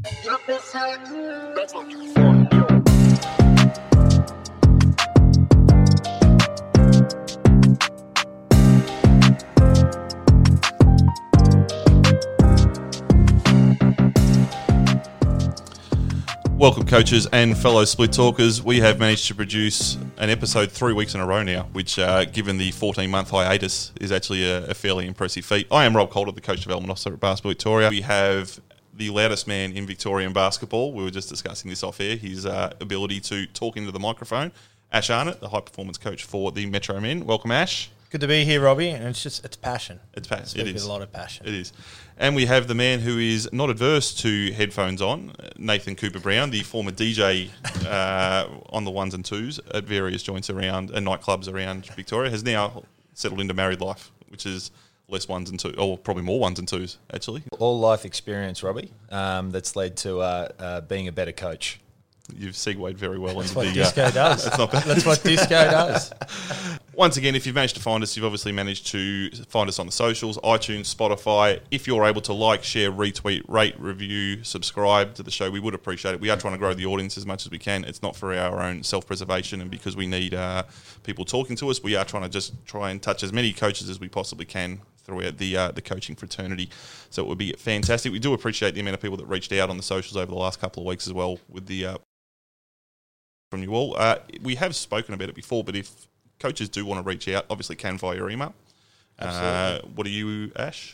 Welcome, coaches and fellow Split Talkers. We have managed to produce an episode 3 weeks in a row now, which, given the 14-month hiatus, is actually a fairly impressive feat. I am Rob Calder, the Coach Development Officer at Basketball Victoria. We have the loudest man in Victorian basketball. We were just discussing this off air, his ability to talk into the microphone. Ash Arnott, the high-performance coach for the Metro Men. Welcome, Ash. Good to be here, Robbie, and it's passion. It's passion. It is. With a lot of passion. It is. And we have the man who is not adverse to headphones on, Nathan Cooper Brown, the former DJ on the ones and twos at various joints around and nightclubs around Victoria, has now settled into married life, which is less ones and twos, or probably more ones and twos, actually. All life experience, Robbie, that's led to being a better coach. You've segued very well into the... That's what disco does. That's not bad. That's what disco does. Once again, if you've managed to find us, you've obviously managed to find us on the socials, iTunes, Spotify. If you're able to like, share, retweet, rate, review, subscribe to the show, we would appreciate it. We are trying to grow the audience as much as we can. It's not for our own self-preservation and because we need people talking to us. We are trying to try and touch as many coaches as we possibly can throughout the coaching fraternity. So it would be fantastic. We do appreciate the amount of people that reached out on the socials over the last couple of weeks as well with the... from you all. We have spoken about it before, but if coaches do want to reach out, obviously can via your email. Absolutely. What are you, Ash?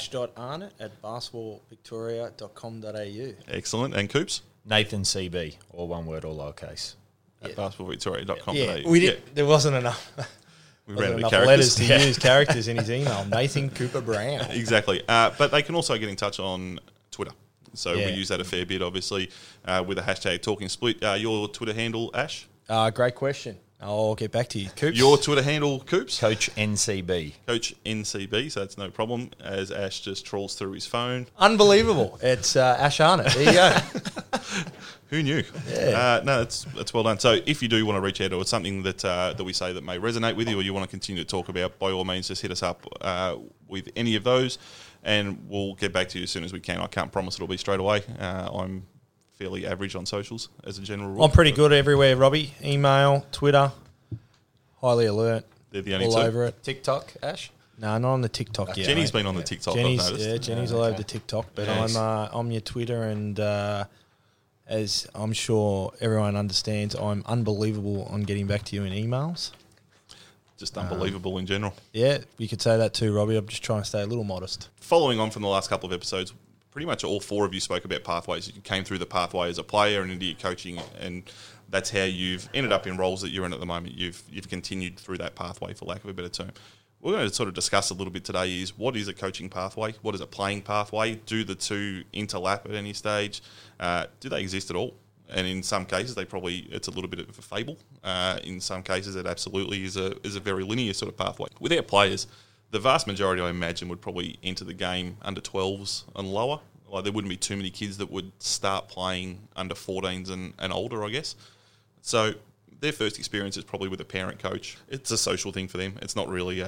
ash.arnott@basketballvictoria.com.au. Excellent. And Coops? Nathan CB, all one word, all lowercase. At basketballvictoria.com.au. Yeah, we did. There wasn't enough. We ran enough out of letters characters. to use characters in his email. Nathan Cooper Brown. Exactly. But they can also get in touch on Twitter. So Yeah. we use that a fair bit, obviously, with the hashtag Talking Split. Your Twitter handle, Ash? Great question. I'll get back to you. Coops? Your Twitter handle, Coops? Coach NCB. Coach NCB, so that's no problem, as Ash just trawls through his phone. Unbelievable. It's Ash Arnott. There you go. Who knew? Yeah. No, that's well done. So if you do want to reach out or it's something that we say that may resonate with you or you want to continue to talk about, by all means, just hit us up with any of those and we'll get back to you as soon as we can. I can't promise it'll be straight away. I'm fairly average on socials as a general rule. I'm pretty good everywhere, Robbie. Email, Twitter, highly alert. They're the only all two. over it. TikTok, Ash? No, not on the TikTok yet. Jenny's mate. been on the TikTok, Jenny's, I've noticed. Jenny's all over the TikTok, but Yes. I'm your Twitter, and as I'm sure everyone understands, I'm unbelievable on getting back to you in emails. Just unbelievable in general. Yeah, you could say that too, Robbie. I'm just trying to stay a little modest. Following on from the last couple of episodes, pretty much all four of you spoke about pathways. You came through the pathway as a player and into your coaching, and that's how you've ended up in roles that you're in at the moment. You've continued through that pathway, for lack of a better term. We're going to sort of discuss a little bit today is what is a coaching pathway? What is a playing pathway? Do the two interlap at any stage? Do they exist at all? And in some cases, it's a little bit of a fable. In some cases, it absolutely is a very linear sort of pathway. With our players, the vast majority, I imagine, would probably enter the game under 12s and lower. Like there wouldn't be too many kids that would start playing under 14s and older, I guess. So their first experience is probably with a parent coach. It's a social thing for them. It's not really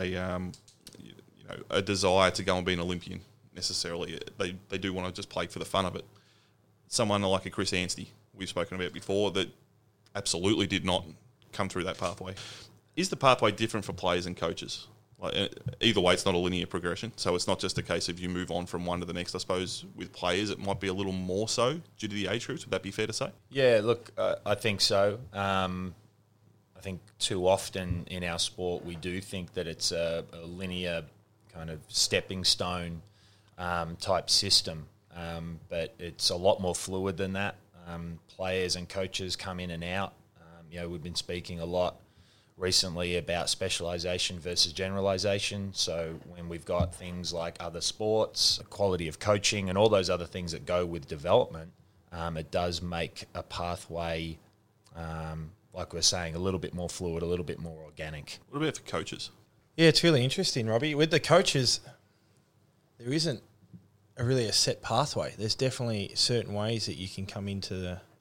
a desire to go and be an Olympian necessarily. They do want to just play for the fun of it. Someone like a Chris Anstey, we've spoken about before, that absolutely did not come through that pathway. Is the pathway different for players and coaches? Like, either way, it's not a linear progression, so it's not just a case of you move on from one to the next. I suppose with players, it might be a little more so due to the age groups. Would that be fair to say? Yeah, look, I think so. I think too often in our sport we do think that it's a linear kind of stepping stone type system, but it's a lot more fluid than that. Players and coaches come in and out. We've been speaking a lot recently about specialisation versus generalisation. So when we've got things like other sports, quality of coaching and all those other things that go with development, it does make a pathway, like we're saying, a little bit more fluid, a little bit more organic. What about for coaches? Yeah, it's really interesting, Robbie. With the coaches, there isn't really a set pathway. There's definitely certain ways that you can come into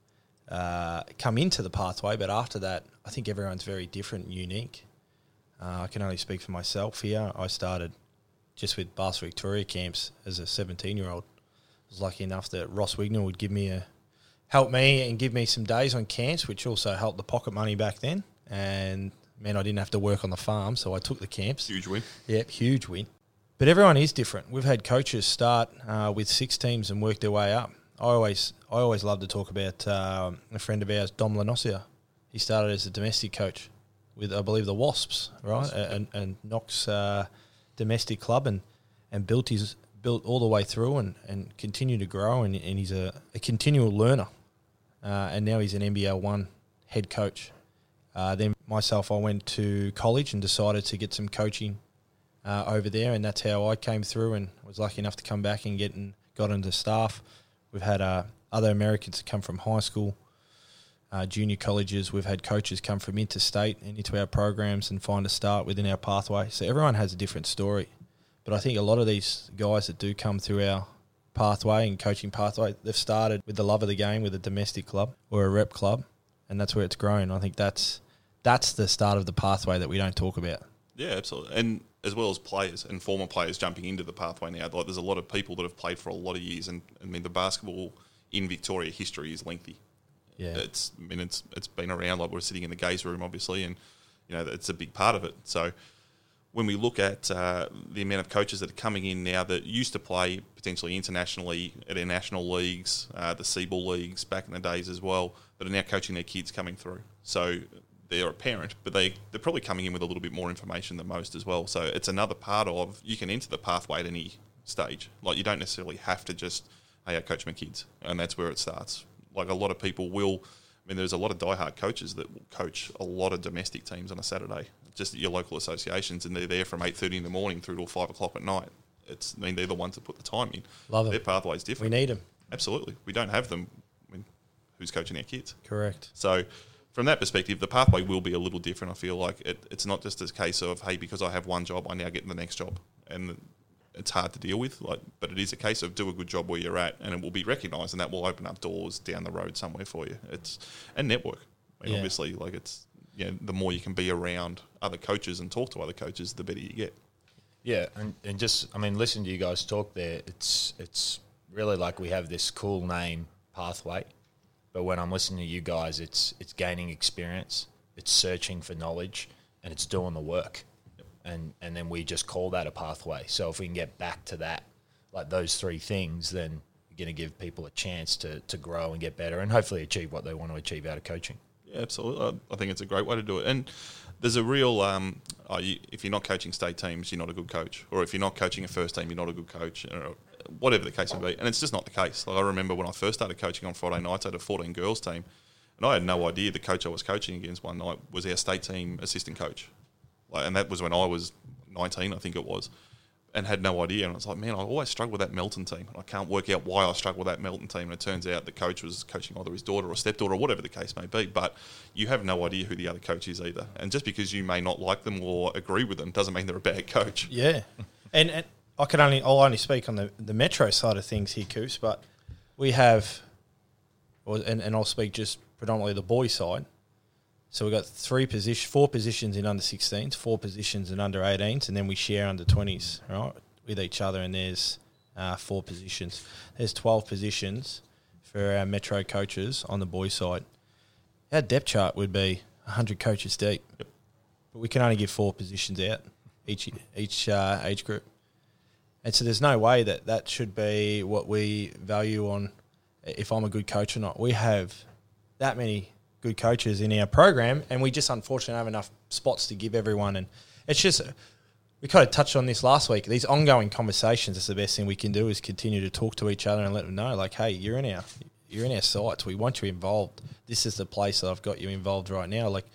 the pathway, but after that, I think everyone's very different and unique. I can only speak for myself here. I started just with Basketball Victoria camps as a 17-year-old. was lucky enough that Ross Wignall would help me and give me some days on camps, which also helped the pocket money back then. And man, I didn't have to work on the farm, so I took the camps. Huge win. Yep, huge win. But everyone is different. We've had coaches start with 6 teams and work their way up. I always love to talk about a friend of ours, Dom Lanosia. He started as a domestic coach with, I believe, the Wasps, right? And Knox domestic club, and built all the way through and continued to grow. And he's a continual learner. And now he's an NBL 1 head coach. Then myself, I went to college and decided to get some coaching over there, and that's how I came through and was lucky enough to come back and got into staff. We've had other Americans that come from high school, junior colleges. We've had coaches come from interstate and into our programs and find a start within our pathway. So everyone has a different story. But I think a lot of these guys that do come through our pathway and coaching pathway, they've started with the love of the game with a domestic club or a rep club, and that's where it's grown. I think that's the start of the pathway that we don't talk about. Yeah, absolutely. And as well as players and former players jumping into the pathway now, like there's a lot of people that have played for a lot of years, and I mean the basketball in Victoria history is lengthy. Yeah, it's been around. Like we're sitting in the gaze room, obviously, and it's a big part of it. So when we look at the amount of coaches that are coming in now that used to play potentially internationally at our national leagues, the Seaball leagues back in the days as well, that are now coaching their kids coming through. So they're a parent, but they're probably coming in with a little bit more information than most as well. So it's another part of, you can enter the pathway at any stage. Like you don't necessarily have to just, hey, I coach my kids, and that's where it starts. Like a lot of people will, I mean, there's a lot of diehard coaches that will coach a lot of domestic teams on a Saturday, just at your local associations, and they're there from 8:30 in the morning through till 5 o'clock at night. They're the ones that put the time in. Love it. Their pathway's different. We need them. Absolutely. We don't have them. I mean, who's coaching our kids? Correct. So from that perspective, the pathway will be a little different. I feel like it's not just a case of, hey, because I have one job, I now get the next job. And it's hard to deal with, but it is a case of do a good job where you're at, and it will be recognised, and that will open up doors down the road somewhere for you. And network. I mean, obviously, the more you can be around other coaches and talk to other coaches, the better you get. Yeah, and just, I mean, listening to you guys talk there, it's really like we have this cool name, Pathway. But when I'm listening to you guys, it's gaining experience, it's searching for knowledge, and it's doing the work. And then we just call that a pathway. So if we can get back to that, like those 3 things, then we're going to give people a chance to grow and get better and hopefully achieve what they want to achieve out of coaching. Yeah, absolutely. I think it's a great way to do it. And there's a real, if you're not coaching state teams, you're not a good coach. Or if you're not coaching a first team, you're not a good coach. Or whatever the case may be. And it's just not the case. Like I remember when I first started coaching on Friday nights, I had a 14 girls team. And I had no idea the coach I was coaching against one night was our state team assistant coach. And that was when I was 19, I think it was, and had no idea. And I was like, man, I always struggle with that Melton team. And I can't work out why I struggle with that Melton team. And it turns out the coach was coaching either his daughter or stepdaughter or whatever the case may be. But you have no idea who the other coach is either. And just because you may not like them or agree with them doesn't mean they're a bad coach. Yeah. And I'll only speak on the Metro side of things here, Coos, but we have, and I'll speak just predominantly the boys side. So we've got 4 positions in under 16s, 4 positions in under 18s, and then we share under 20s, right, with each other, and there's 4 positions. There's 12 positions for our Metro coaches on the boys side. Our depth chart would be 100 coaches deep, Yep. But we can only give 4 positions out each age group. And so there's no way that should be what we value on if I'm a good coach or not. We have that many good coaches in our program, and we just unfortunately have enough spots to give everyone. And it's just, we kind of touched on this last week, these ongoing conversations is the best thing we can do, is continue to talk to each other and let them know, like, hey, you're in our sites, we want you involved, this is the place that I've got you involved right now. Like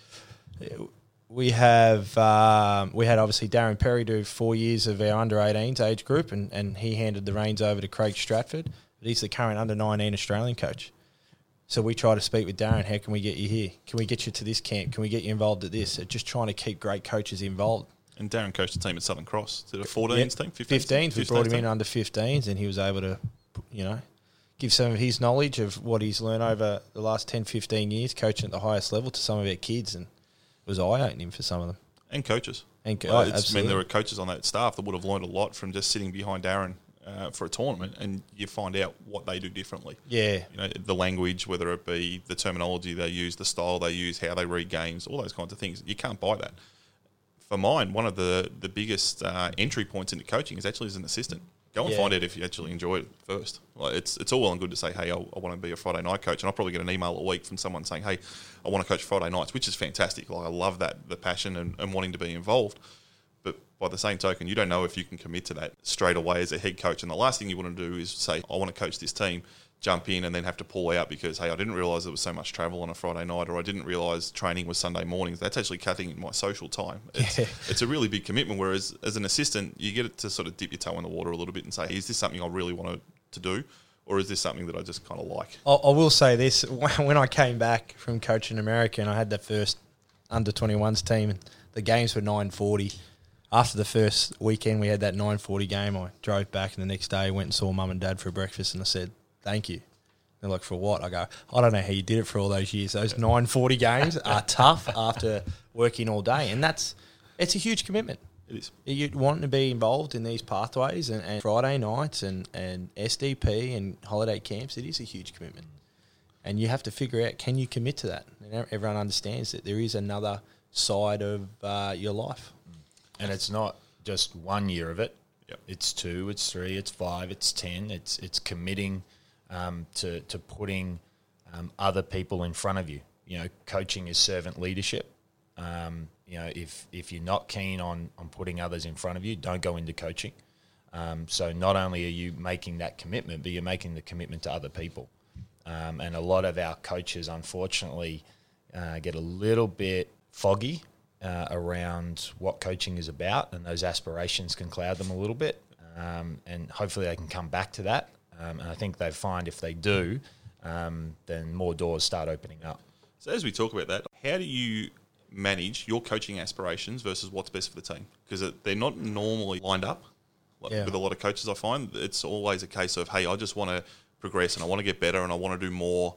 we had obviously Darren Perry do 4 years of our under 18s age group, and he handed the reins over to Craig Stratford, but he's the current under 19 Australian coach. So we try to speak with Darren, how can we get you here? Can we get you to this camp? Can we get you involved at this? Just trying to keep great coaches involved. And Darren coached the team at Southern Cross. Is it a 14s team? 15s. We brought him in under 15s, and he was able to, give some of his knowledge of what he's learned over the last 10, 15 years coaching at the highest level to some of our kids, and it was eye-opening for some of them. And coaches. Absolutely. There were coaches on that staff that would have learned a lot from just sitting behind Darren for a tournament, and you find out what they do differently. Yeah. You know, the language, whether it be the terminology they use, the style they use, how they read games, all those kinds of things. You can't buy that. For mine, one of the biggest entry points into coaching is actually as an assistant. Go and find out if you actually enjoy it first. Like it's all well and good to say, hey, I want to be a Friday night coach, and I'll probably get an email a week from someone saying, hey, I want to coach Friday nights, which is fantastic. Like I love that, the passion and wanting to be involved. But by the same token, you don't know if you can commit to that straight away as a head coach. And the last thing you want to do is say, I want to coach this team, jump in and then have to pull out because, hey, I didn't realise there was so much travel on a Friday night, or I didn't realise training was Sunday mornings. That's actually cutting my social time. It's a really big commitment, whereas as an assistant, you get to sort of dip your toe in the water a little bit and say, is this something I really want to do, or is this something that I just kind of like? I will say this. When I came back from coaching America and I had the first under-21s team, and the games were 9:40. After the first weekend, we had that 9:40 game. I drove back, and the next day went and saw Mum and Dad for breakfast, and I said, thank you. They're like, for what? I go, I don't know how you did it for all those years. Those 9:40 games are tough after working all day, and it's a huge commitment. It is. You want to be involved in these pathways and Friday nights and SDP and holiday camps. It is a huge commitment. And you have to figure out, can you commit to that? And everyone understands that there is another side of your life. And it's not just 1 year of it. Yep. It's 2, it's 3, it's 5, it's 10. It's committing to putting other people in front of you. You know, coaching is servant leadership. You know, if you're not keen on putting others in front of you, don't go into coaching. So not only are you making that commitment, but you're making the commitment to other people. And a lot of our coaches, unfortunately, get a little bit foggy around what coaching is about, and those aspirations can cloud them a little bit. And hopefully they can come back to that. And I think they find if they do, then more doors start opening up. So as we talk about that, how do you manage your coaching aspirations versus what's best for the team? Because they're not normally lined up. With a lot of coaches, I find it's always a case of, hey, I just want to progress and I want to get better and I want to do more.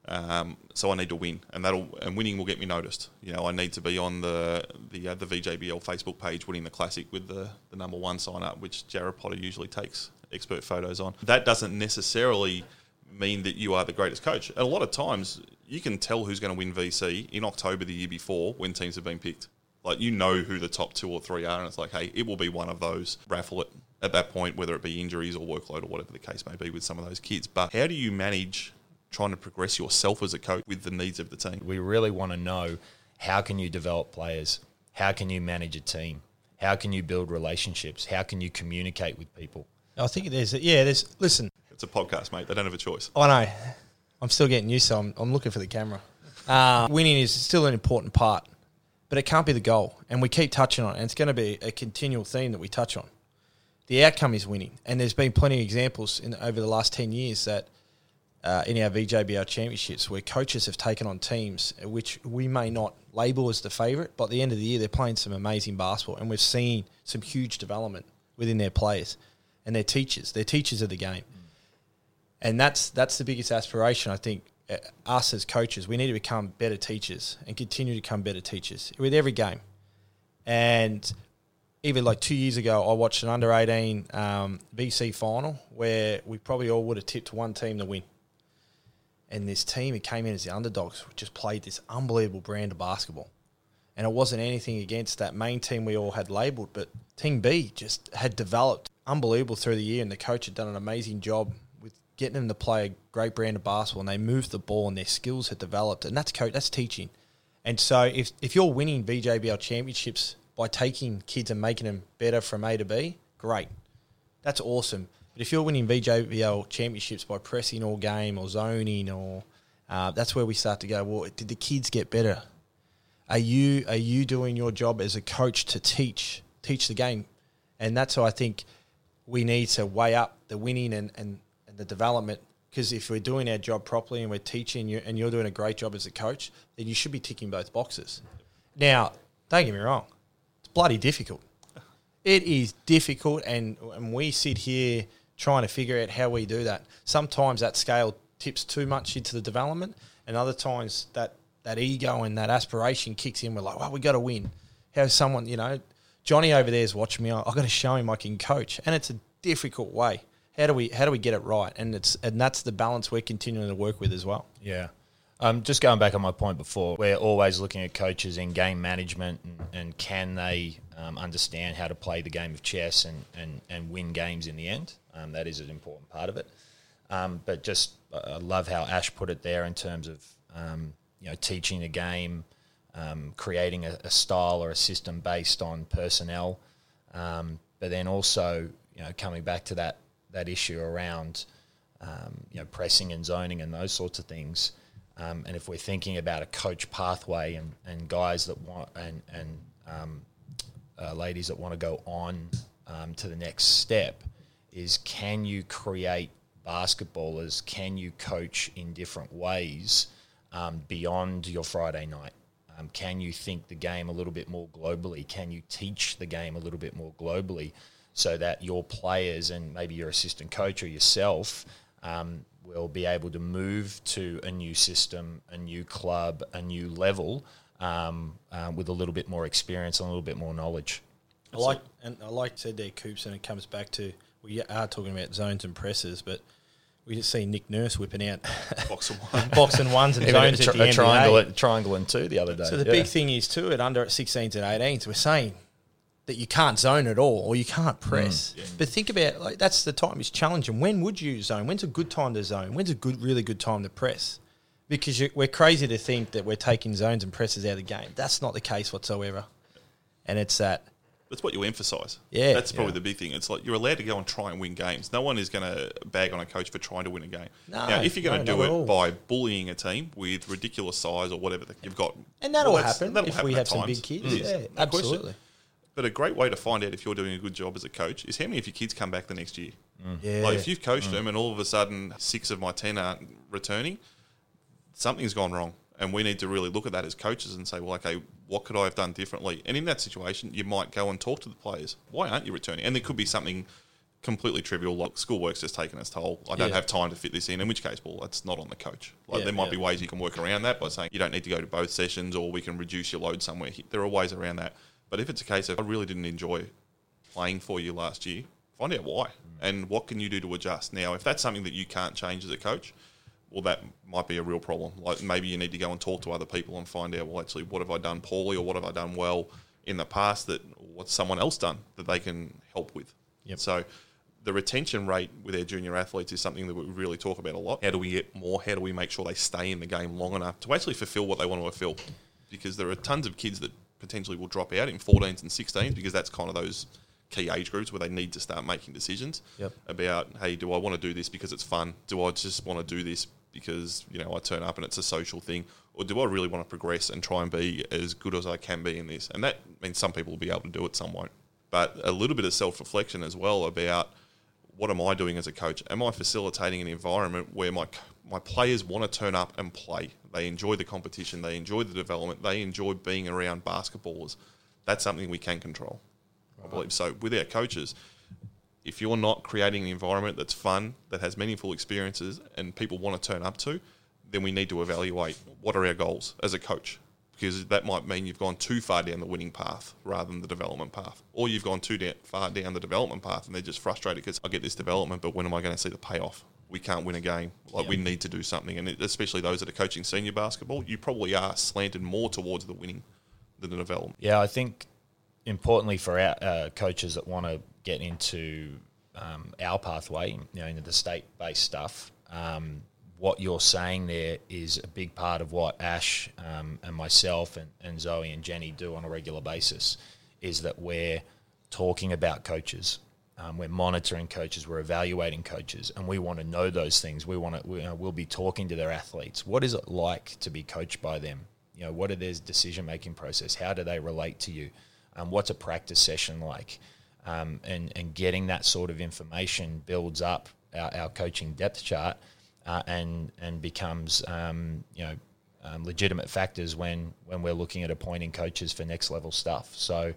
So I need to win, and winning will get me noticed. You know, I need to be on the VJBL Facebook page winning the classic with the number 1 sign up, which Jared Potter usually takes expert photos on. That doesn't necessarily mean that you are the greatest coach. And a lot of times you can tell who's going to win VC in October the year before when teams have been picked. Like, you know who the top 2 or 3 are, and it's like, hey, it will be one of those. Raffle it at that point, whether it be injuries or workload or whatever the case may be with some of those kids. But how do you manage trying to progress yourself as a coach with the needs of the team? We really want to know, how can you develop players? How can you manage a team? How can you build relationships? How can you communicate with people? I think there's listen. It's a podcast, mate. They don't have a choice. I know. I'm still getting used to it. I'm looking for the camera. Winning is still an important part, but it can't be the goal. And we keep touching on it, and it's going to be a continual theme that we touch on. The outcome is winning. And there's been plenty of examples over the last 10 years that in our VJBL championships where coaches have taken on teams which we may not label as the favourite, but at the end of the year they're playing some amazing basketball, and we've seen some huge development within their players and their teachers. They're teachers of the game. And that's the biggest aspiration, I think. Us as coaches, we need to become better teachers and continue to become better teachers with every game. And even like 2 years ago, I watched an under-18 BC final where we probably all would have tipped one team to win. And this team, it came in as the underdogs, just played this unbelievable brand of basketball. And it wasn't anything against that main team we all had labelled, but Team B just had developed unbelievable through the year, and the coach had done an amazing job with getting them to play a great brand of basketball, and they moved the ball and their skills had developed. And that's teaching. And so if you're winning VJBL championships by taking kids and making them better from A to B, great. That's awesome. But if you're winning VJBL championships by pressing all game or zoning, or that's where we start to go, well, did the kids get better? Are you doing your job as a coach to teach the game? And that's how I think we need to weigh up the winning and the development, because if we're doing our job properly and we're teaching you and you're doing a great job as a coach, then you should be ticking both boxes. Now, don't get me wrong, it's bloody difficult. It is difficult, and we sit here trying to figure out how we do that. Sometimes that scale tips too much into the development, and other times that ego and that aspiration kicks in. We're like, well, we got to win. How someone, Johnny over there is watching me. I've got to show him I can coach. And it's a difficult way. How do we get it right? And that's the balance we're continuing to work with as well. Yeah. Just going back on my point before, we're always looking at coaches in game management and can they understand how to play the game of chess and win games in the end. That is an important part of it. But just I love how Ash put it there in terms of teaching the game, creating a style or a system based on personnel, but then also coming back to that issue around pressing and zoning and those sorts of things. And if we're thinking about a coach pathway and guys that want and ladies that want to go on to the next step, is can you create basketballers? Can you coach in different ways beyond your Friday night? Can you think the game a little bit more globally? Can you teach the game a little bit more globally so that your players and maybe your assistant coach or yourself will be able to move to a new system, a new club, a new level with a little bit more experience and a little bit more knowledge. I like said there, Coops, and it comes back to we are talking about zones and presses, but we just see Nick Nurse whipping out box and ones and zones at the triangle and two the other day. So the big thing is too, at under 16s and 18s, we're saying that you can't zone at all or you can't press. Yeah. But think about that's the time it's challenging. When would you zone? When's a good time to zone? When's a really good time to press? Because we're crazy to think that we're taking zones and presses out of the game. That's not the case whatsoever. And it's that. That's what you emphasise. Yeah. That's probably the big thing. It's like you're allowed to go and try and win games. No one is going to bag on a coach for trying to win a game. No, now, if you're going to do it by bullying a team with ridiculous size or whatever you've got. And that'll happen if we have some big kids. Yeah, absolutely. But a great way to find out if you're doing a good job as a coach is how many of your kids come back the next year. Yeah. Like if you've coached them and all of a sudden 6 of my 10 aren't returning, something's gone wrong. And we need to really look at that as coaches and say, well, okay, what could I have done differently? And in that situation, you might go and talk to the players. Why aren't you returning? And there could be something completely trivial, like schoolwork's just taken its toll. I don't have time to fit this in which case, well, that's not on the coach. There might be ways you can work around that by saying you don't need to go to both sessions or we can reduce your load somewhere. There are ways around that. But if it's a case of I really didn't enjoy playing for you last year, find out why and what can you do to adjust. Now, if that's something that you can't change as a coach, well, that might be a real problem. Like maybe you need to go and talk to other people and find out, well, actually, what have I done poorly or what have I done well in the past that what's someone else done that they can help with. Yep. So the retention rate with our junior athletes is something that we really talk about a lot. How do we get more? How do we make sure they stay in the game long enough to actually fulfill what they want to fulfill? Because there are tons of kids that potentially will drop out in 14s and 16s because that's kind of those key age groups where they need to start making decisions about, hey, do I want to do this because it's fun? Do I just want to do this because, I turn up and it's a social thing? Or do I really want to progress and try and be as good as I can be in this? And that means some people will be able to do it, some won't. But a little bit of self-reflection as well about what am I doing as a coach? Am I facilitating an environment where my players want to turn up and play? They enjoy the competition. They enjoy the development. They enjoy being around basketballers. That's something we can control, I believe. So with our coaches, if you're not creating an environment that's fun, that has meaningful experiences and people want to turn up to, then we need to evaluate what are our goals as a coach. Because that might mean you've gone too far down the winning path rather than the development path. Or you've gone too far down the development path and they're just frustrated because I get this development, but when am I going to see the payoff? We can't win a game. We need to do something. And especially those that are coaching senior basketball, you probably are slanted more towards the winning than the development. Yeah, I think importantly for our coaches that want to get into our pathway, into the state-based stuff, what you're saying there is a big part of what Ash and myself and Zoe and Jenny do on a regular basis, is that we're talking about coaches. We're monitoring coaches, we're evaluating coaches, and we want to know those things. We'll be talking to their athletes. What is it like to be coached by them? What are their decision-making process? How do they relate to you? What's a practice session like? And getting that sort of information builds up our coaching depth chart and becomes legitimate factors when we're looking at appointing coaches for next level stuff. So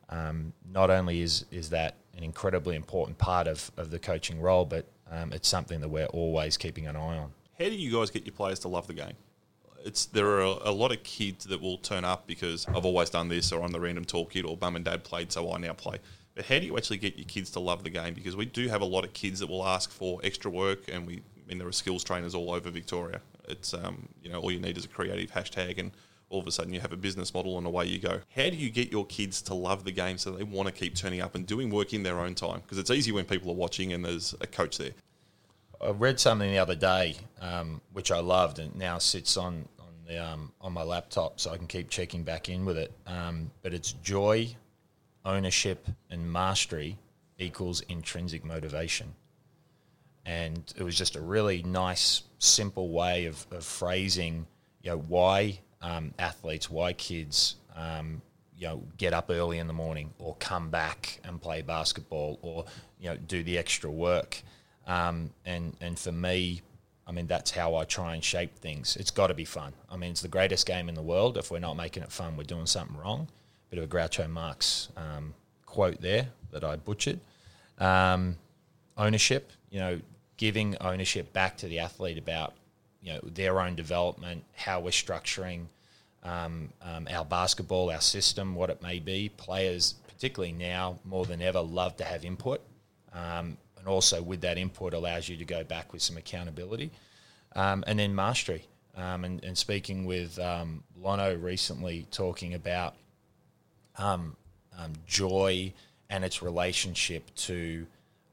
not only is that an incredibly important part of the coaching role, but it's something that we're always keeping an eye on. How do you guys get your players to love the game? There are a lot of kids that will turn up because I've always done this, or I'm the random tall kid, or mum and dad played, so I now play. But how do you actually get your kids to love the game? Because we do have a lot of kids that will ask for extra work, and there are skills trainers all over Victoria. It's all you need is a creative hashtag, and all of a sudden you have a business model and away you go. How do you get your kids to love the game so they want to keep turning up and doing work in their own time? Because it's easy when people are watching and there's a coach there. I read something the other day, which I loved, and now sits on my laptop, so I can keep checking back in with it. But it's joy, ownership, and mastery equals intrinsic motivation. And it was just a really nice, simple way of phrasing, why athletes, why kids, get up early in the morning or come back and play basketball or, do the extra work. And for me, that's how I try and shape things. It's got to be fun. It's the greatest game in the world. If we're not making it fun, we're doing something wrong. Bit of a Groucho Marx quote there that I butchered. Ownership, giving ownership back to the athlete about, their own development, how we're structuring our basketball, our system, what it may be. Players, particularly now, more than ever, love to have input. And also with that input allows you to go back with some accountability. And then mastery. And speaking with Lono recently, talking about joy and its relationship to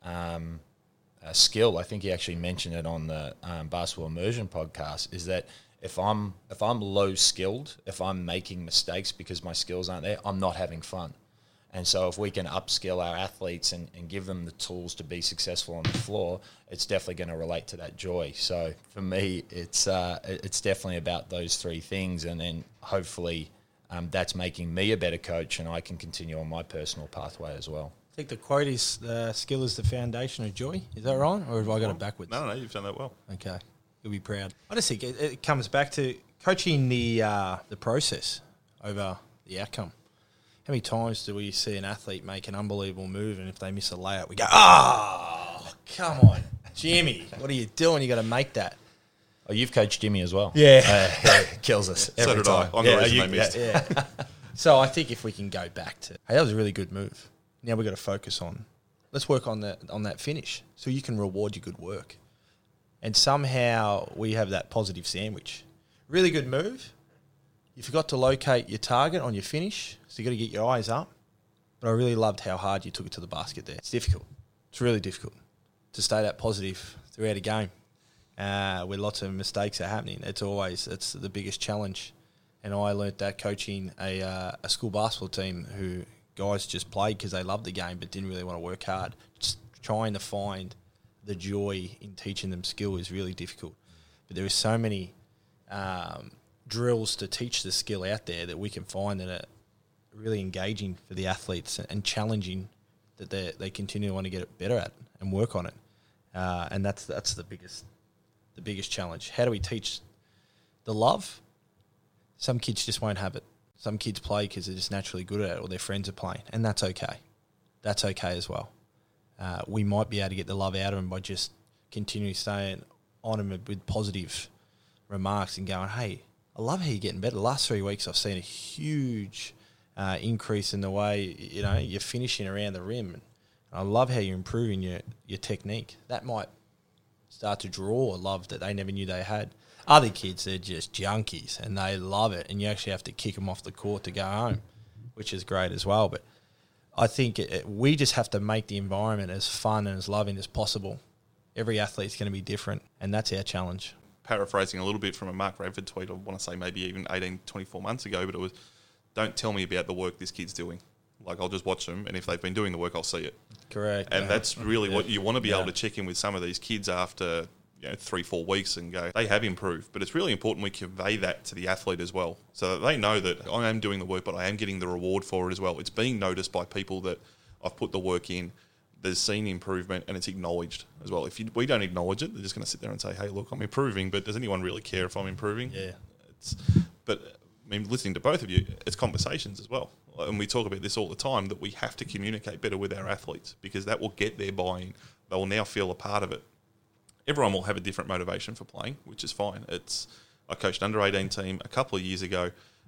skill. I think he actually mentioned it on the Basketball Immersion podcast, is that if I'm low skilled, if I'm making mistakes because my skills aren't there, I'm not having fun. And so if we can upskill our athletes and give them the tools to be successful on the floor, it's definitely going to relate to that joy. So for me, it's definitely about those three things, and then hopefully that's making me a better coach, and I can continue on my personal pathway as well. I think the quote is, skill is the foundation of joy. Is that right? Or have I got it backwards? No, you've done that well. Okay. You'll be proud. I just think it comes back to coaching the process over the outcome. How many times do we see an athlete make an unbelievable move, and if they miss a layup, we go, come on, Jimmy, what are you doing? You got to make that. Oh, you've coached Jimmy as well. Yeah. Kills us So every did time. I. I'm the reason they missed. Yeah. So I think if we can go back to, hey, that was a really good move. Now we've got to focus on, let's work on that finish so you can reward your good work. And somehow we have that positive sandwich. Really good move. You forgot to locate your target on your finish, so you got to get your eyes up. But I really loved how hard you took it to the basket there. It's difficult. It's really difficult to stay that positive throughout a game where lots of mistakes are happening. It's the biggest challenge. And I learnt that coaching a school basketball team who guys just played because they loved the game but didn't really want to work hard. Just trying to find the joy in teaching them skill is really difficult. But there are so many drills to teach the skill out there that we can find that are really engaging for the athletes and challenging, that they continue to want to get it better at and work on it. And that's the biggest challenge. How do we teach the love? Some kids just won't have it. Some kids play because they're just naturally good at it, or their friends are playing, and that's okay. That's okay as well. We might be able to get the love out of them by just continually staying on them with positive remarks and going, hey, I love how you're getting better. The last 3 weeks I've seen a huge increase in the way you're finishing around the rim. And I love how you're improving your technique. That might start to draw love that they never knew they had. Other kids, they're just junkies and they love it, and you actually have to kick them off the court to go home, which is great as well. But I think we just have to make the environment as fun and as loving as possible. Every athlete's going to be different, and that's our challenge. Paraphrasing a little bit from a Mark Radford tweet, I want to say maybe even 18, 24 months ago, but it was, don't tell me about the work this kid's doing. Like, I'll just watch them, and if they've been doing the work, I'll see it. Correct. And that's really what you want to be able to check in with some of these kids after 3-4 weeks and go, they have improved. But it's really important we convey that to the athlete as well, so that they know that I am doing the work, but I am getting the reward for it as well. It's being noticed by people that I've put the work in, there's seen improvement, and it's acknowledged as well. If we don't acknowledge it, they're just going to sit there and say, hey, look, I'm improving, but does anyone really care if I'm improving? Yeah. But listening to both of you, it's conversations as well. And we talk about this all the time, that we have to communicate better with our athletes, because that will get their buy-in. They will now feel a part of it. Everyone will have a different motivation for playing, which is fine. I coached under-18 team a couple of years ago,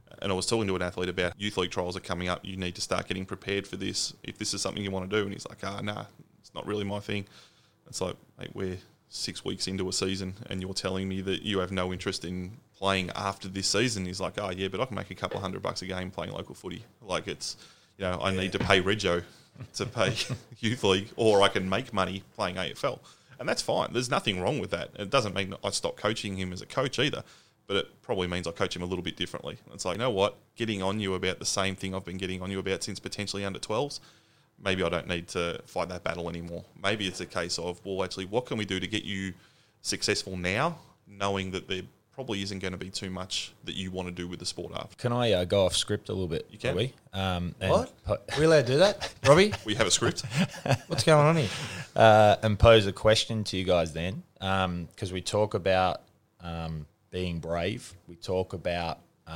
And I was talking to an athlete about youth league trials are coming up. You need to start getting prepared for this if this is something you want to do. And he's like, nah, it's not really my thing. It's like, mate, we're 6 weeks into a season and you're telling me that you have no interest in playing after this season. He's like, yeah, but I can make a couple $100 a game playing local footy. Like it's, I need to pay Regio to pay youth league, or I can make money playing AFL. And that's fine. There's nothing wrong with that. It doesn't mean I stop coaching him as a coach either, but it probably means I coach him a little bit differently. It's like, you know what? Getting on you about the same thing I've been getting on you about since potentially under 12s, maybe I don't need to fight that battle anymore. Maybe it's a case of, well, actually, what can we do to get you successful now, knowing that there probably isn't going to be too much that you want to do with the sport after. Can I go off script a little bit? You can. Robbie? What? Are we allowed to do that? Robbie? We have a script. What's going on here? And pose a question to you guys then, because we talk about being brave. We talk about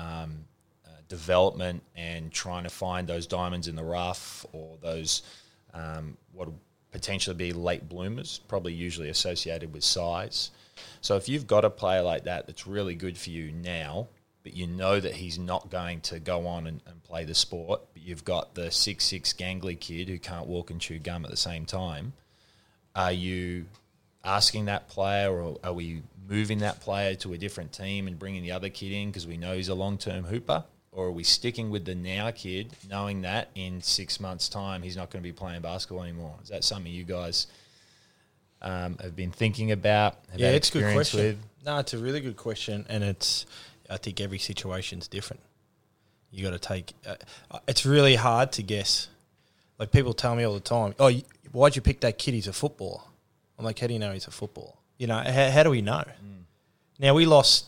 development and trying to find those diamonds in the rough, or those what would potentially be late bloomers, probably usually associated with size. So if you've got a player like that that's really good for you now, but you know that he's not going to go on and play the sport, but you've got the 6'6" gangly kid who can't walk and chew gum at the same time, are you asking that player, or are we moving that player to a different team and bringing the other kid in because we know he's a long-term hooper? Or are we sticking with the now kid, knowing that in 6 months' time he's not going to be playing basketball anymore? Is that something you guys have been thinking about? Have had it's a good experience question. with? No, it's a really good question, and I think every situation's different. You got to take. It's really hard to guess. Like people tell me all the time, "Oh, why'd you pick that kid? He's a footballer." I'm like, "How do you know he's a footballer? How do we know?" Now we lost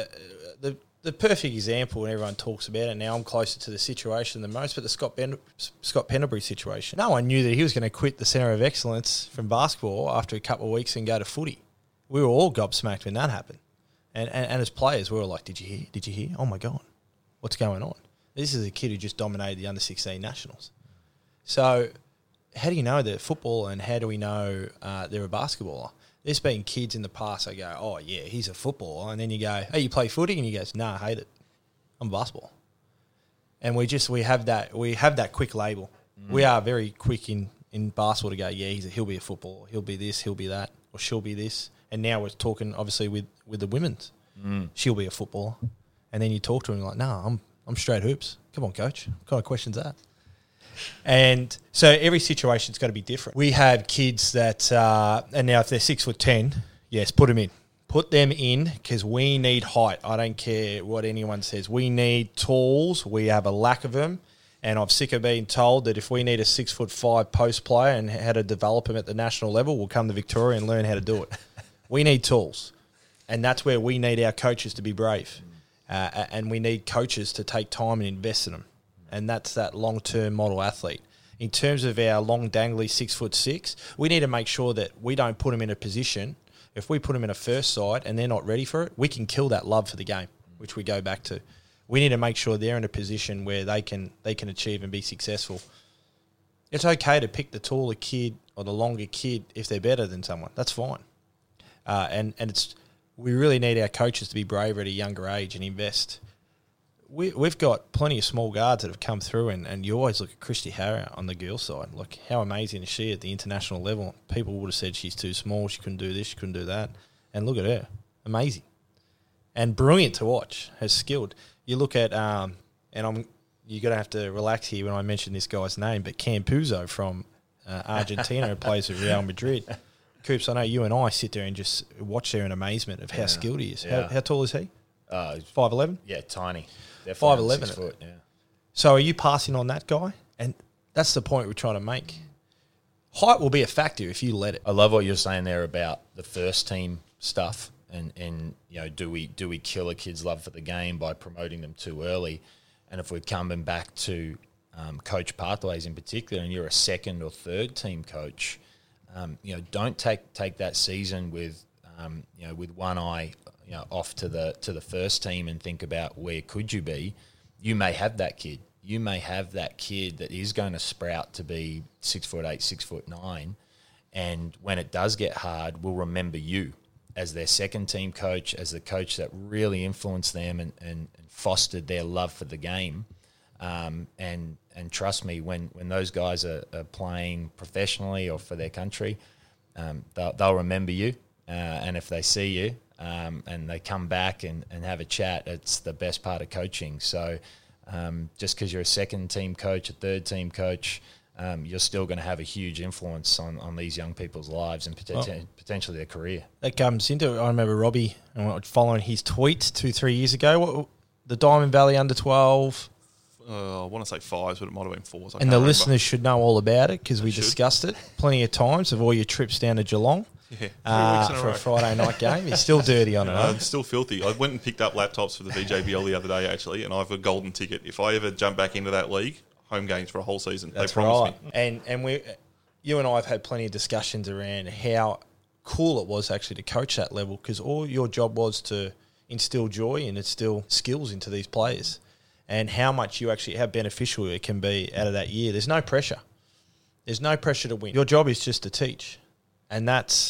the perfect example, and everyone talks about it. Now I'm closer to the situation than most, but the Scott Pendlebury situation. No one knew that he was going to quit the centre of excellence from basketball after a couple of weeks and go to footy. We were all gobsmacked when that happened. And as players, we were like, did you hear? Did you hear? Oh, my God. What's going on? This is a kid who just dominated the under-16 nationals. So how do you know they're football, and how do we know they're a basketballer? There's been kids in the past, I go, oh, yeah, he's a footballer. And then you go, hey, you play footy? And he goes, nah, I hate it. I'm a basketballer. And we have that quick label. We are very quick in basketball to go, yeah, he'll be a footballer. He'll be this, he'll be that, or she'll be this. And now we're talking, obviously, with the women's. She'll be a footballer. And then you talk to him like, no, I'm straight hoops. Come on, coach. What kind of question's that? And so every situation's got to be different. We have kids that, and now if they're 6'10", yes, put them in. Put them in because we need height. I don't care what anyone says. We need tools. We have a lack of them. And I'm sick of being told that if we need a 6'5" post player and how to develop them at the national level, we'll come to Victoria and learn how to do it. We need tools. And that's where we need our coaches to be brave. And we need coaches to take time and invest in them. And that's that long-term model athlete. In terms of our long dangly 6'6", we need to make sure that we don't put them in a position. If we put them in a first side and they're not ready for it, we can kill that love for the game, which we go back to. We need to make sure they're in a position where they can achieve and be successful. It's okay to pick the taller kid or the longer kid if they're better than someone. That's fine. And we really need our coaches to be braver at a younger age and invest. We've got plenty of small guards that have come through, and you always look at Christy Harrier on the girls' side. Look, how amazing is she at the international level? People would have said she's too small, she couldn't do this, she couldn't do that. And look at her. Amazing. And brilliant to watch, has skilled. You look at, you're going to have to relax here when I mention this guy's name, but Campuzzo from Argentina who plays for Real Madrid. Coops, I know you and I sit there and just watch there in amazement of how skilled he is. Yeah. How tall is he? 5'11"? Yeah, tiny. 5'11". 6 foot, yeah. So are you passing on that guy? And that's the point we're trying to make. Height will be a factor if you let it. I love what you're saying there about the first team stuff, and do we kill a kid's love for the game by promoting them too early? And if we're coming back to coach pathways in particular, and you're a second or third team coach, don't take that season with one eye off to the first team and think about where could you be. You may have that kid. You may have that kid that is going to sprout to be 6'8", 6'9", and when it does get hard, we'll remember you. as their second team coach, as the coach that really influenced them and fostered their love for the game. And trust me, when those guys are playing professionally or for their country, they'll remember you. And if they see you and they come back and have a chat, it's the best part of coaching. So just because you're a second team coach, a third team coach, you're still going to have a huge influence on these young people's lives and potentially their career. That comes into it. I remember Robbie following his tweets 2-3 years ago. The Diamond Valley under-12. I want to say 5s, but it might have been 4s. And the listeners should know all about it because we discussed it plenty of times of all your trips down to Geelong. Yeah, for a Friday night game. He's still dirty on it. I'm still filthy. I went and picked up laptops for the VJBL the other day, actually, and I have a golden ticket. If I ever jump back into that league, home games for a whole season. That's they promised right. me. And you and I have had plenty of discussions around how cool it was actually to coach that level because all your job was to instill joy and instill skills into these players and how beneficial it can be out of that year. There's no pressure. There's no pressure to win. Your job is just to teach. And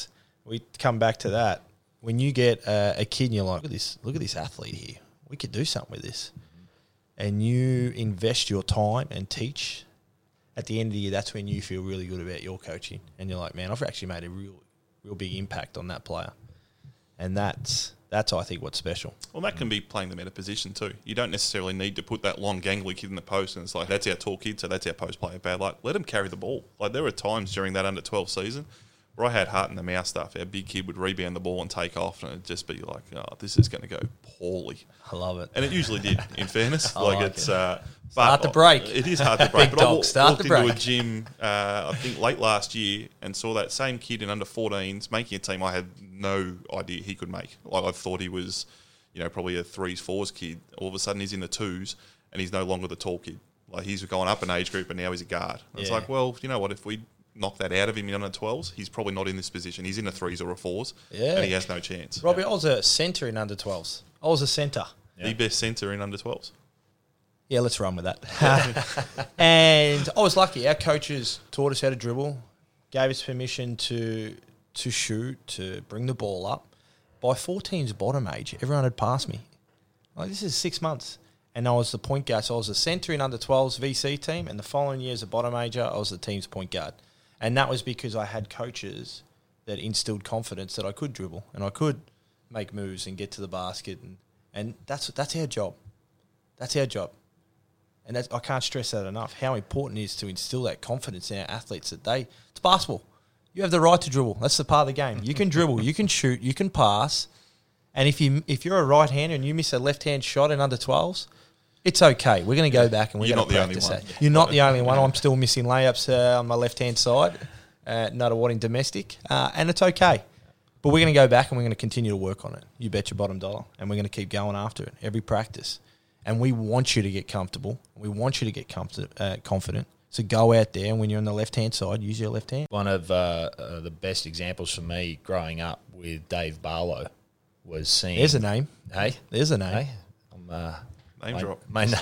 we come back to that. When you get a kid and you're like, look at this athlete here. We could do something with this. And you invest your time and teach, at the end of the year, that's when you feel really good about your coaching. And you're like, man, I've actually made a real big impact on that player. And that's I think, what's special. Well, that can be playing them out of position too. You don't necessarily need to put that long, gangly kid in the post and it's like, that's our tall kid, so that's our post player. Bad luck. Let him carry the ball. Like, there were times during that under-12 season where I had heart in the mouth stuff. Our big kid would rebound the ball and take off, and it'd just be like, oh, this is going to go poorly. I love it. And it usually did, in fairness. It's but hard to break. It is hard to break. Big But I dog, start walked to break. into a gym, I think late last year, and saw that same kid in under 14s making a team I had no idea he could make. Like, I thought he was, probably a 3s, 4s kid. All of a sudden he's in the 2s, and he's no longer the tall kid. Like, he's gone up an age group, and now he's a guard. It's like, well, you know what, if we knock that out of him in under 12s, he's probably not in this position. He's in a 3s or a 4s, and he has no chance. Robbie, I was a centre in under 12s. I was a centre. The best centre in under 12s. Yeah, let's run with that. And I was lucky. Our coaches taught us how to dribble, gave us permission to shoot, to bring the ball up. By 14's bottom age, everyone had passed me. Like, this is 6 months. And I was the point guard. So I was a centre in under 12s VC team, and the following year as a bottom ager, I was the team's point guard. And that was because I had coaches that instilled confidence that I could dribble and I could make moves and get to the basket. And that's our job. That's our job. And I can't stress that enough, how important it is to instill that confidence in our athletes that it's basketball. You have the right to dribble. That's the part of the game. You can dribble, you can shoot, you can pass. And if you're a right-hander and you miss a left-hand shot in under 12s, it's okay. We're going to go back and we're going to practice that. You're not the only one. I'm still missing layups on my left-hand side, not awarding domestic, and it's okay. But we're going to go back and we're going to continue to work on it. You bet your bottom dollar. And we're going to keep going after it every practice. And we want you to get comfortable. We want you to get confident. So go out there, and when you're on the left-hand side, use your left hand. One of the best examples for me growing up with Dave Barlow was seeing... There's a name. Hey? There's a name. Hey? Name drop.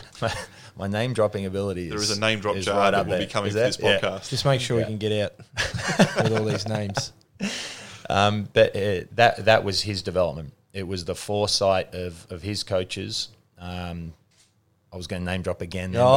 My name dropping ability There is a name drop jar right that up will be there. coming Is to there? this podcast. Yeah. Just make sure we can get out with all these names. But that was his development. It was the foresight of his coaches. I was going to name drop again. Then,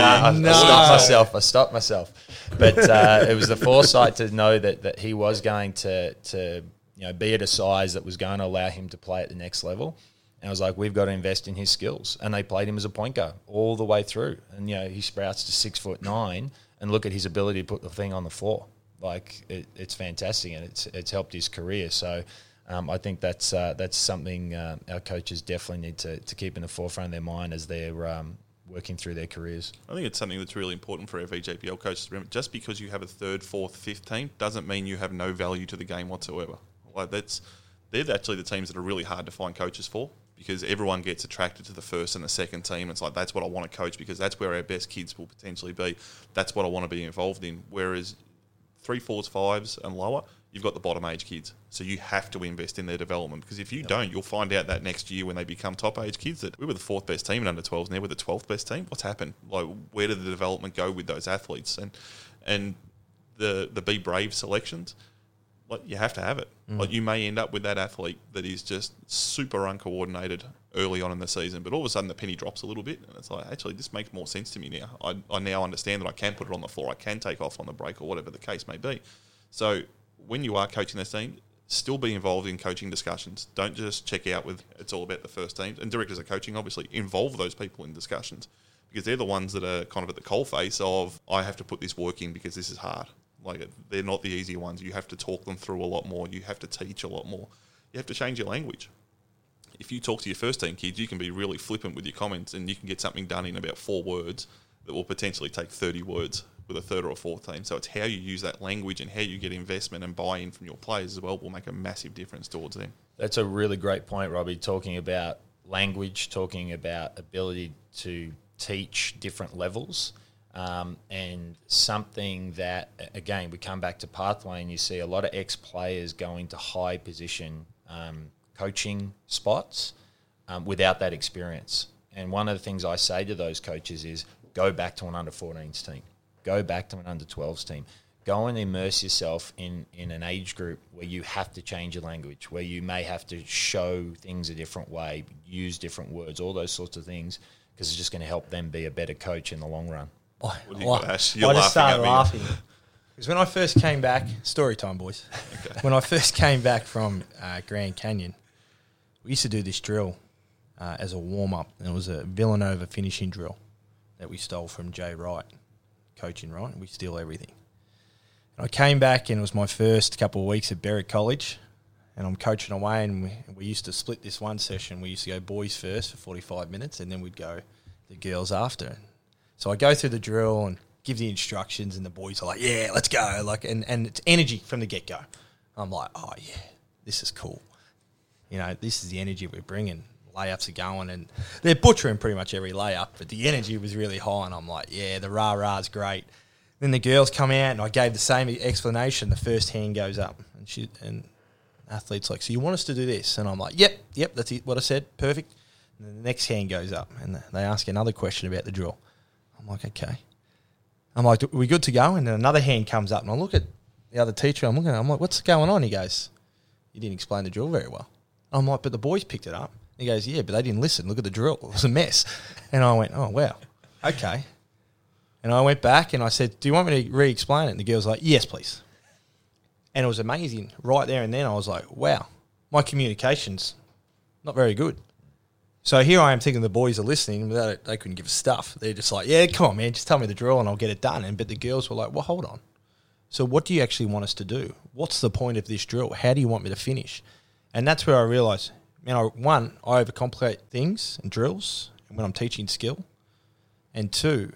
I stopped myself. But it was the foresight to know that he was going to be at a size that was going to allow him to play at the next level. And I was like, we've got to invest in his skills. And they played him as a point guard all the way through. And, he sprouts to 6'9", and look at his ability to put the thing on the floor. Like, it's fantastic, and it's helped his career. So I think that's something our coaches definitely need to keep in the forefront of their mind as they're working through their careers. I think it's something that's really important for our VJPL coaches to remember. Just because you have a 3rd, 4th, 5th team doesn't mean you have no value to the game whatsoever. Like, they're actually the teams that are really hard to find coaches for, because everyone gets attracted to the first and the second team. It's like, that's what I want to coach because that's where our best kids will potentially be. That's what I want to be involved in. Whereas 3, 4s, 5s and lower, you've got the bottom age kids. So you have to invest in their development, because if you don't, you'll find out that next year when they become top age kids that we were the 4th best team in under 12s and now we're the 12th best team. What's happened? Like, where did the development go with those athletes? And the Be Brave selections, like you have to have it. Like you may end up with that athlete that is just super uncoordinated early on in the season, but all of a sudden the penny drops a little bit, and it's like, actually, this makes more sense to me now. I now understand that I can put it on the floor, I can take off on the break, or whatever the case may be. So when you are coaching this team, still be involved in coaching discussions. Don't just check out with it's all about the first team. And directors of coaching, obviously, involve those people in discussions because they're the ones that are kind of at the coalface of, I have to put this work in because this is hard. Like, they're not the easy ones. You have to talk them through a lot more. You have to teach a lot more. You have to change your language. If you talk to your first team kids, you can be really flippant with your comments and you can get something done in about 4 words that will potentially take 30 words with a third or a fourth team. So it's how you use that language and how you get investment and buy-in from your players as well will make a massive difference towards them. That's a really great point, Robbie, talking about language, talking about ability to teach different levels. And something that, again, we come back to pathway and you see a lot of ex-players going to high position coaching spots without that experience. And one of the things I say to those coaches is go back to an under-14s team. Go back to an under-12s team. Go and immerse yourself in an age group where you have to change your language, where you may have to show things a different way, use different words, all those sorts of things, because it's just going to help them be a better coach in the long run. What do you got, Ash? You're I just started laughing laughing. Because when I first came back, story time, boys. Okay. When I first came back from Grand Canyon, we used to do this drill as a warm-up, and it was a Villanova finishing drill that we stole from Jay Wright, coaching, right? We steal everything. And I came back, and it was my first couple of weeks at Berwick College, and I'm coaching away, and we used to split this one session. We used to go boys first for 45 minutes, and then we'd go the girls after. So I go through the drill and give the instructions, and the boys are like, yeah, let's go. Like, and it's energy from the get-go. I'm like, oh, yeah, this is cool. You know, this is the energy we're bringing. Layups are going, and they're butchering pretty much every layup, but the energy was really high, and I'm like, yeah, the rah-rah's great. Then the girls come out, and I gave the same explanation. The first hand goes up, and athlete's like, so you want us to do this? And I'm like, yep, that's it, what I said, perfect. And then the next hand goes up, and they ask another question about the drill. I'm like, okay. I'm like, are we good to go? And then another hand comes up, and I look at the other teacher. I'm looking at him. I'm like, what's going on? He goes, you didn't explain the drill very well. I'm like, but the boys picked it up. He goes, yeah, but they didn't listen. Look at the drill. It was a mess. And I went, oh, wow, okay. And I went back, and I said, do you want me to re-explain it? And the girl's like, yes, please. And it was amazing. Right there and then I was like, wow, my communication's not very good. So here I am thinking the boys are listening. They couldn't give a stuff. They're just like, yeah, come on, man, just tell me the drill and I'll get it done. But the girls were like, well, hold on. So what do you actually want us to do? What's the point of this drill? How do you want me to finish? And that's where I realised, man, I overcomplicate things and drills when I'm teaching skill. And 2,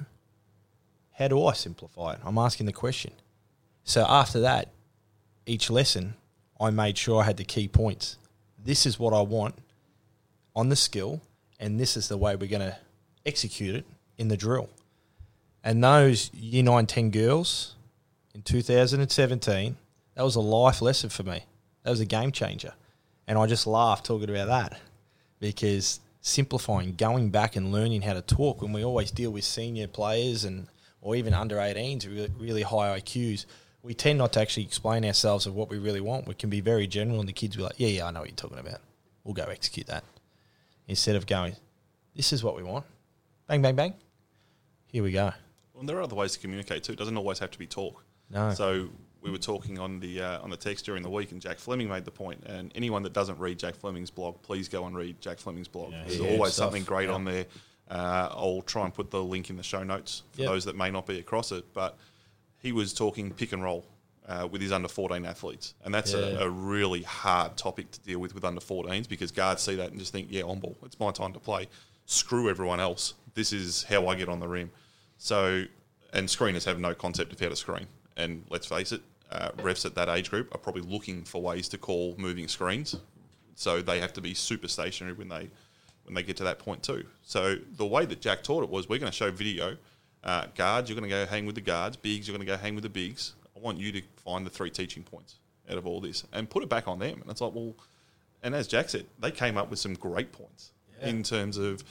how do I simplify it? I'm asking the question. So after that, each lesson, I made sure I had the key points. This is what I want on the skill, and this is the way we're going to execute it in the drill. And those Year 9, 10 girls in 2017, that was a life lesson for me. That was a game changer. And I just laughed talking about that because simplifying, going back and learning how to talk when we always deal with senior players or even under 18s, really high IQs, we tend not to actually explain ourselves of what we really want. We can be very general and the kids will be like, yeah, I know what you're talking about. We'll go execute that. Instead of going, this is what we want. Bang, bang, bang. Here we go. Well, there are other ways to communicate too. It doesn't always have to be talk. No. So we were talking on the text during the week, and Jack Fleming made the point. And anyone that doesn't read Jack Fleming's blog, please go and read Jack Fleming's blog. Yeah, There's always something great on there. I'll try and put the link in the show notes for those that may not be across it. But he was talking pick and roll with his under 14 athletes, and that's a really hard topic to deal with under 14s because guards see that and just think, yeah, on ball, it's my time to play. Screw everyone else. This is how I get on the rim. So, and screeners have no concept of how to screen. And let's face it, refs at that age group are probably looking for ways to call moving screens. So they have to be super stationary when they get to that point too. So the way that Jack taught it was, we're going to show video. Guards, you're going to go hang with the guards. Bigs, you're going to go hang with the bigs. I want you to find the 3 teaching points out of all this and put it back on them. And it's like, well, and as Jack said, they came up with some great points in terms of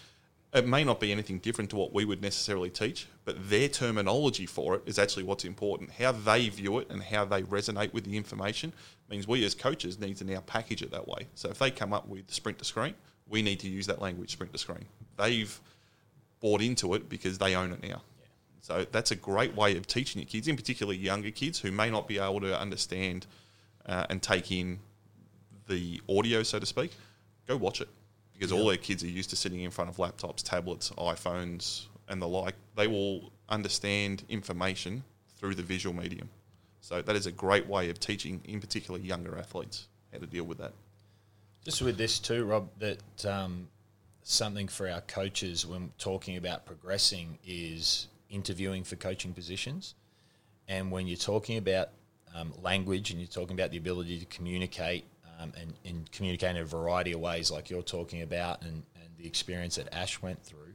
it may not be anything different to what we would necessarily teach, but their terminology for it is actually what's important. How they view it and how they resonate with the information means we as coaches need to now package it that way. So if they come up with sprint to screen, we need to use that language, sprint to screen. They've bought into it because they own it now. Yeah. So that's a great way of teaching your kids, in particular younger kids who may not be able to understand and take in the audio, so to speak. Go watch it. Because all their kids are used to sitting in front of laptops, tablets, iPhones, and the like. They will understand information through the visual medium. So that is a great way of teaching, in particular, younger athletes how to deal with that. Just with this too, Rob, that something for our coaches when talking about progressing is interviewing for coaching positions. And when you're talking about language and you're talking about the ability to communicate, and communicate in a variety of ways like you're talking about and the experience that Ash went through,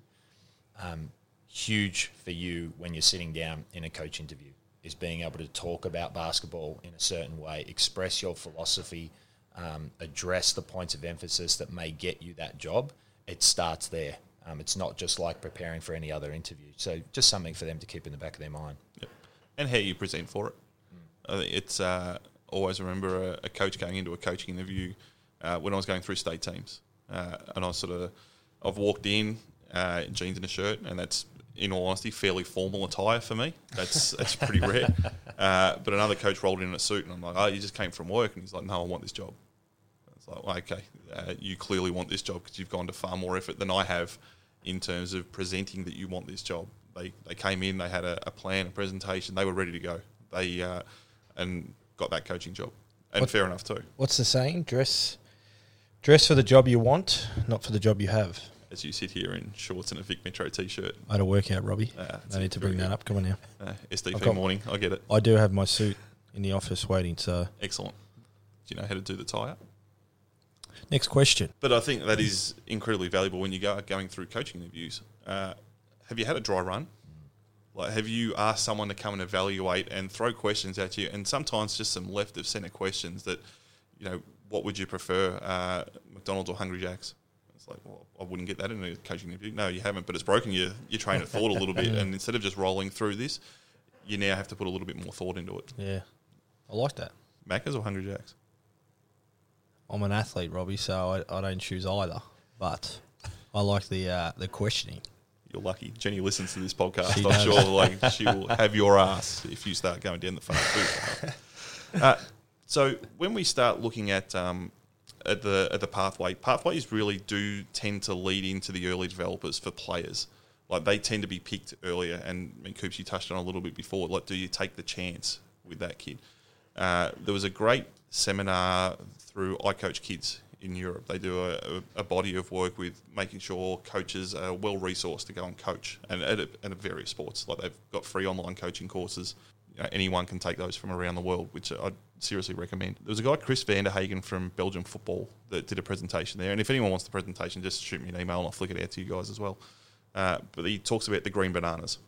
huge for you when you're sitting down in a coach interview is being able to talk about basketball in a certain way, express your philosophy, address the points of emphasis that may get you that job. It starts there. It's not just like preparing for any other interview. So just something for them to keep in the back of their mind. Yep. And how you present for it. I think it's... always remember a coach going into a coaching interview when I was going through state teams. And I've walked in jeans and a shirt, and that's, in all honesty, fairly formal attire for me. That's pretty rare. But another coach rolled in a suit, and I'm like, oh, you just came from work? And he's like, no, I want this job. It's like, well, okay, you clearly want this job because you've gone to far more effort than I have in terms of presenting that you want this job. They came in, they had a plan, a presentation, they were ready to go. And got that coaching job, and fair enough too. What's the saying? Dress for the job you want, not for the job you have. As you sit here in shorts and a Vic Metro t-shirt. I had a workout, Robbie. I need to bring that up. Come on now. SDP morning, I get it. I do have my suit in the office waiting, so... Excellent. Do you know how to do the tie-up? Next question. But I think that is incredibly valuable when you go going through coaching interviews. Have you had a dry run? Like, have you asked someone to come and evaluate and throw questions at you? And sometimes just some left of centre questions that, what would you prefer, McDonald's or Hungry Jack's? It's like, well, I wouldn't get that in a coaching interview. No, you haven't, but it's broken your train of thought a little bit. And instead of just rolling through this, you now have to put a little bit more thought into it. Yeah, I like that. Macca's or Hungry Jack's? I'm an athlete, Robbie, so I don't choose either. But I like the questioning. You're lucky. Jenny listens to this podcast. I'm sure she will have your ass if you start going down the phone. So when we start looking at the pathway, pathways really do tend to lead into the early developers for players. Like, they tend to be picked earlier. And Coops, you touched on a little bit before. Like, do you take the chance with that kid? There was a great seminar through I Coach Kids in Europe. They do a body of work with making sure coaches are well resourced to go and coach and at various sports. Like, they've got free online coaching courses. Anyone can take those from around the world, which I'd seriously recommend. There was a guy, Chris Vanderhagen from Belgium Football, that did a presentation there. And if anyone wants the presentation, just shoot me an email and I'll flick it out to you guys as well. But he talks about the green bananas.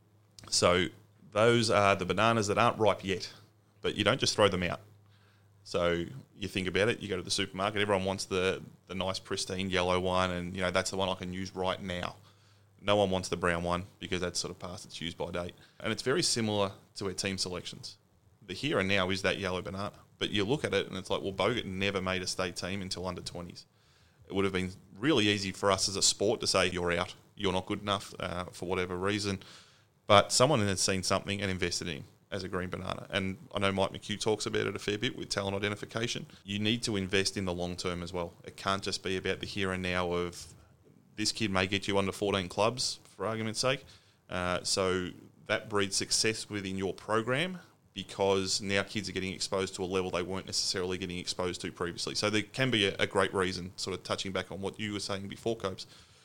So those are the bananas that aren't ripe yet, but you don't just throw them out. So you think about it, you go to the supermarket, everyone wants the nice pristine yellow one, and that's the one I can use right now. No one wants the brown one because that's sort of past its use by date. And it's very similar to our team selections. The here and now is that yellow banana. But you look at it and it's like, well, Bogut never made a state team until under 20s. It would have been really easy for us as a sport to say, you're out, you're not good enough for whatever reason. But someone has seen something and invested in as a green banana. And I know Mike McHugh talks about it a fair bit with talent identification. You need to invest in the long term as well. It can't just be about the here and now of this kid may get you under 14 clubs, for argument's sake. So that breeds success within your program because now kids are getting exposed to a level they weren't necessarily getting exposed to previously. So there can be a great reason, sort of touching back on what you were saying before, Copes.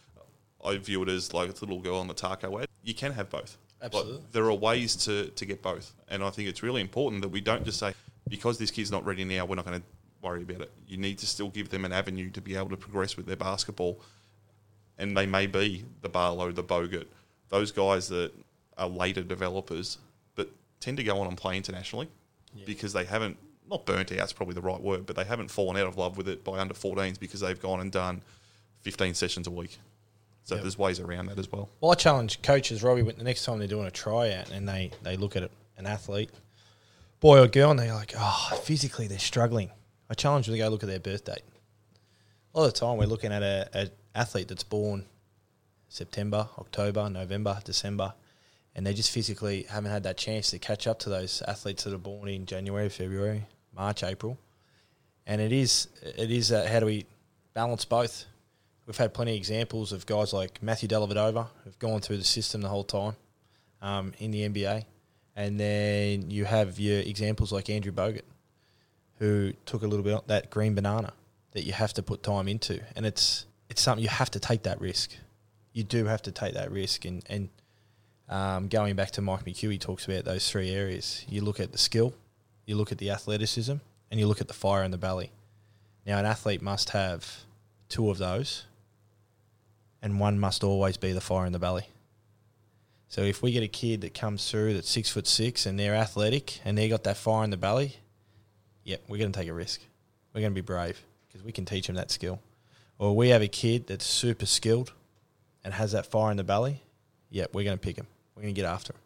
I view it as like a little girl on the taco ad. You can have both. Absolutely. Like, there are ways to get both. And I think it's really important that we don't just say, because this kid's not ready now, we're not going to worry about it. You need to still give them an avenue to be able to progress with their basketball. And they may be the Barlow, the Bogut, those guys that are later developers, but tend to go on and play internationally because they haven't, not burnt out is probably the right word, but they haven't fallen out of love with it by under 14s because they've gone and done 15 sessions a week. So there's ways around that as well. Well, I challenge coaches, Robbie, the next time they're doing a tryout and they look at an athlete, boy or girl, and they're like, oh, physically they're struggling. I challenge them to go look at their birth date. A lot of the time we're looking at an athlete that's born September, October, November, December, and they just physically haven't had that chance to catch up to those athletes that are born in January, February, March, April. And it is how do we balance both? We've had plenty of examples of guys like Matthew Dellavedova who've gone through the system the whole time in the NBA. And then you have your examples like Andrew Bogut, who took a little bit of that green banana that you have to put time into. And it's something you have to take that risk. You do have to take that risk. And going back to Mike McHugh, he talks about those three areas. You look at the skill, you look at the athleticism, and you look at the fire in the belly. Now, an athlete must have two of those, and one must always be the fire in the belly. So if we get a kid that comes through that's 6'6" and they're athletic and they got that fire in the belly, yep, we're going to take a risk. We're going to be brave because we can teach them that skill. Or we have a kid that's super skilled and has that fire in the belly, yep, we're going to pick him. We're going to get after him.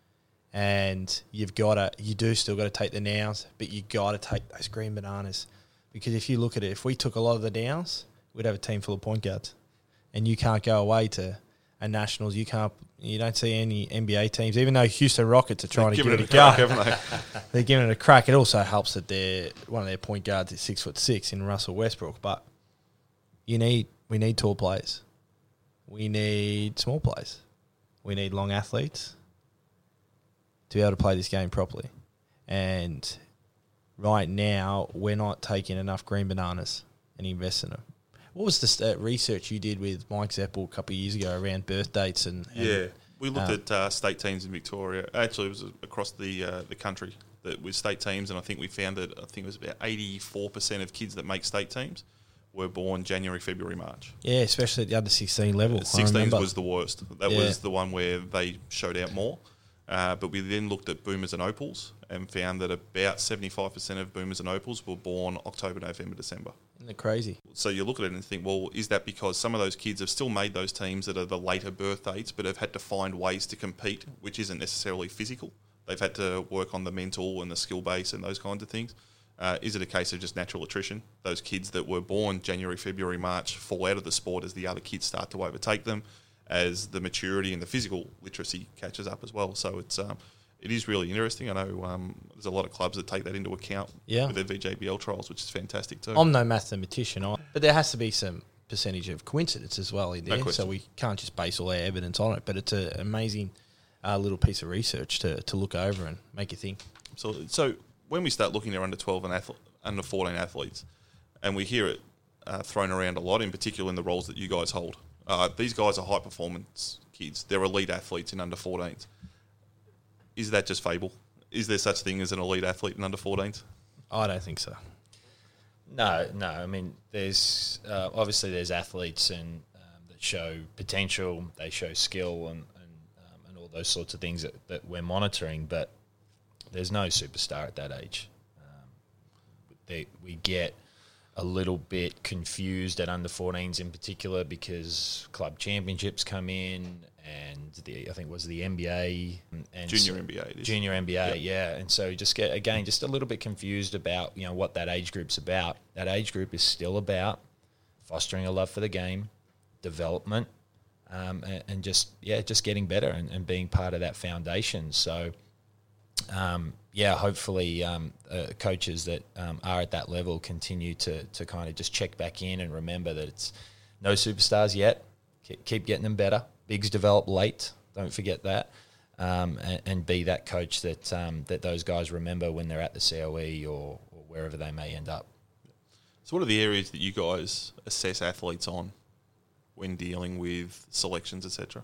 And you do still got to take the nows, but you got to take those green bananas. Because if you look at it, if we took a lot of the downs, we'd have a team full of point guards. And you can't go away to a Nationals. You don't see any NBA teams, even though Houston Rockets are trying to give it a go. Haven't they? They're giving it a crack. It also helps that one of their point guards is 6'6" in Russell Westbrook. But we need tall players. We need small players. We need long athletes to be able to play this game properly. And right now, we're not taking enough green bananas and investing in them. What was the research you did with Mike Zeppel a couple of years ago around birth dates? We looked at state teams in Victoria. Actually, it was across the country that with state teams, and I think we found that it was about 84% of kids that make state teams were born January, February, March. Yeah, especially at the under 16 level. 16 was the worst. That was the one where they showed out more. But we then looked at boomers and opals and found that about 75% of boomers and opals were born October, November, December. Isn't that crazy? So you look at it and think, well, is that because some of those kids have still made those teams that are the later birth dates but have had to find ways to compete, which isn't necessarily physical? They've had to work on the mental and the skill base and those kinds of things. Is it a case of just natural attrition? Those kids that were born January, February, March fall out of the sport as the other kids start to overtake them, as the maturity and the physical literacy catches up as well. So it is really interesting. I know there's a lot of clubs that take that into account with their VJBL trials, which is fantastic too. I'm no mathematician, but there has to be some percentage of coincidence as well in there. No, so we can't just base all our evidence on it. But it's an amazing little piece of research to look over and make you think. So when we start looking at under 12 and under 14 athletes, and we hear it thrown around a lot, in particular in the roles that you guys hold, these guys are high-performance kids. They're elite athletes in under 14s. Is that just fable? Is there such thing as an elite athlete in under 14s? I don't think so. No. I mean, there's obviously there's athletes and that show potential, they show skill and all those sorts of things that we're monitoring, but there's no superstar at that age. We get a little bit confused at under 14s in particular because club championships come in and I think it was the NBA and junior NBA. It is. Junior NBA, yeah. And so just get just a little bit confused about what that age group's about. That age group is still about fostering a love for the game, development, and just getting better and being part of that foundation. So. Hopefully coaches that are at that level continue to kind of just check back in and remember that it's no superstars yet. Keep getting them better. Bigs develop late. Don't forget that. And be that coach that those guys remember when they're at the COE or wherever they may end up. So what are the areas that you guys assess athletes on when dealing with selections, etc.?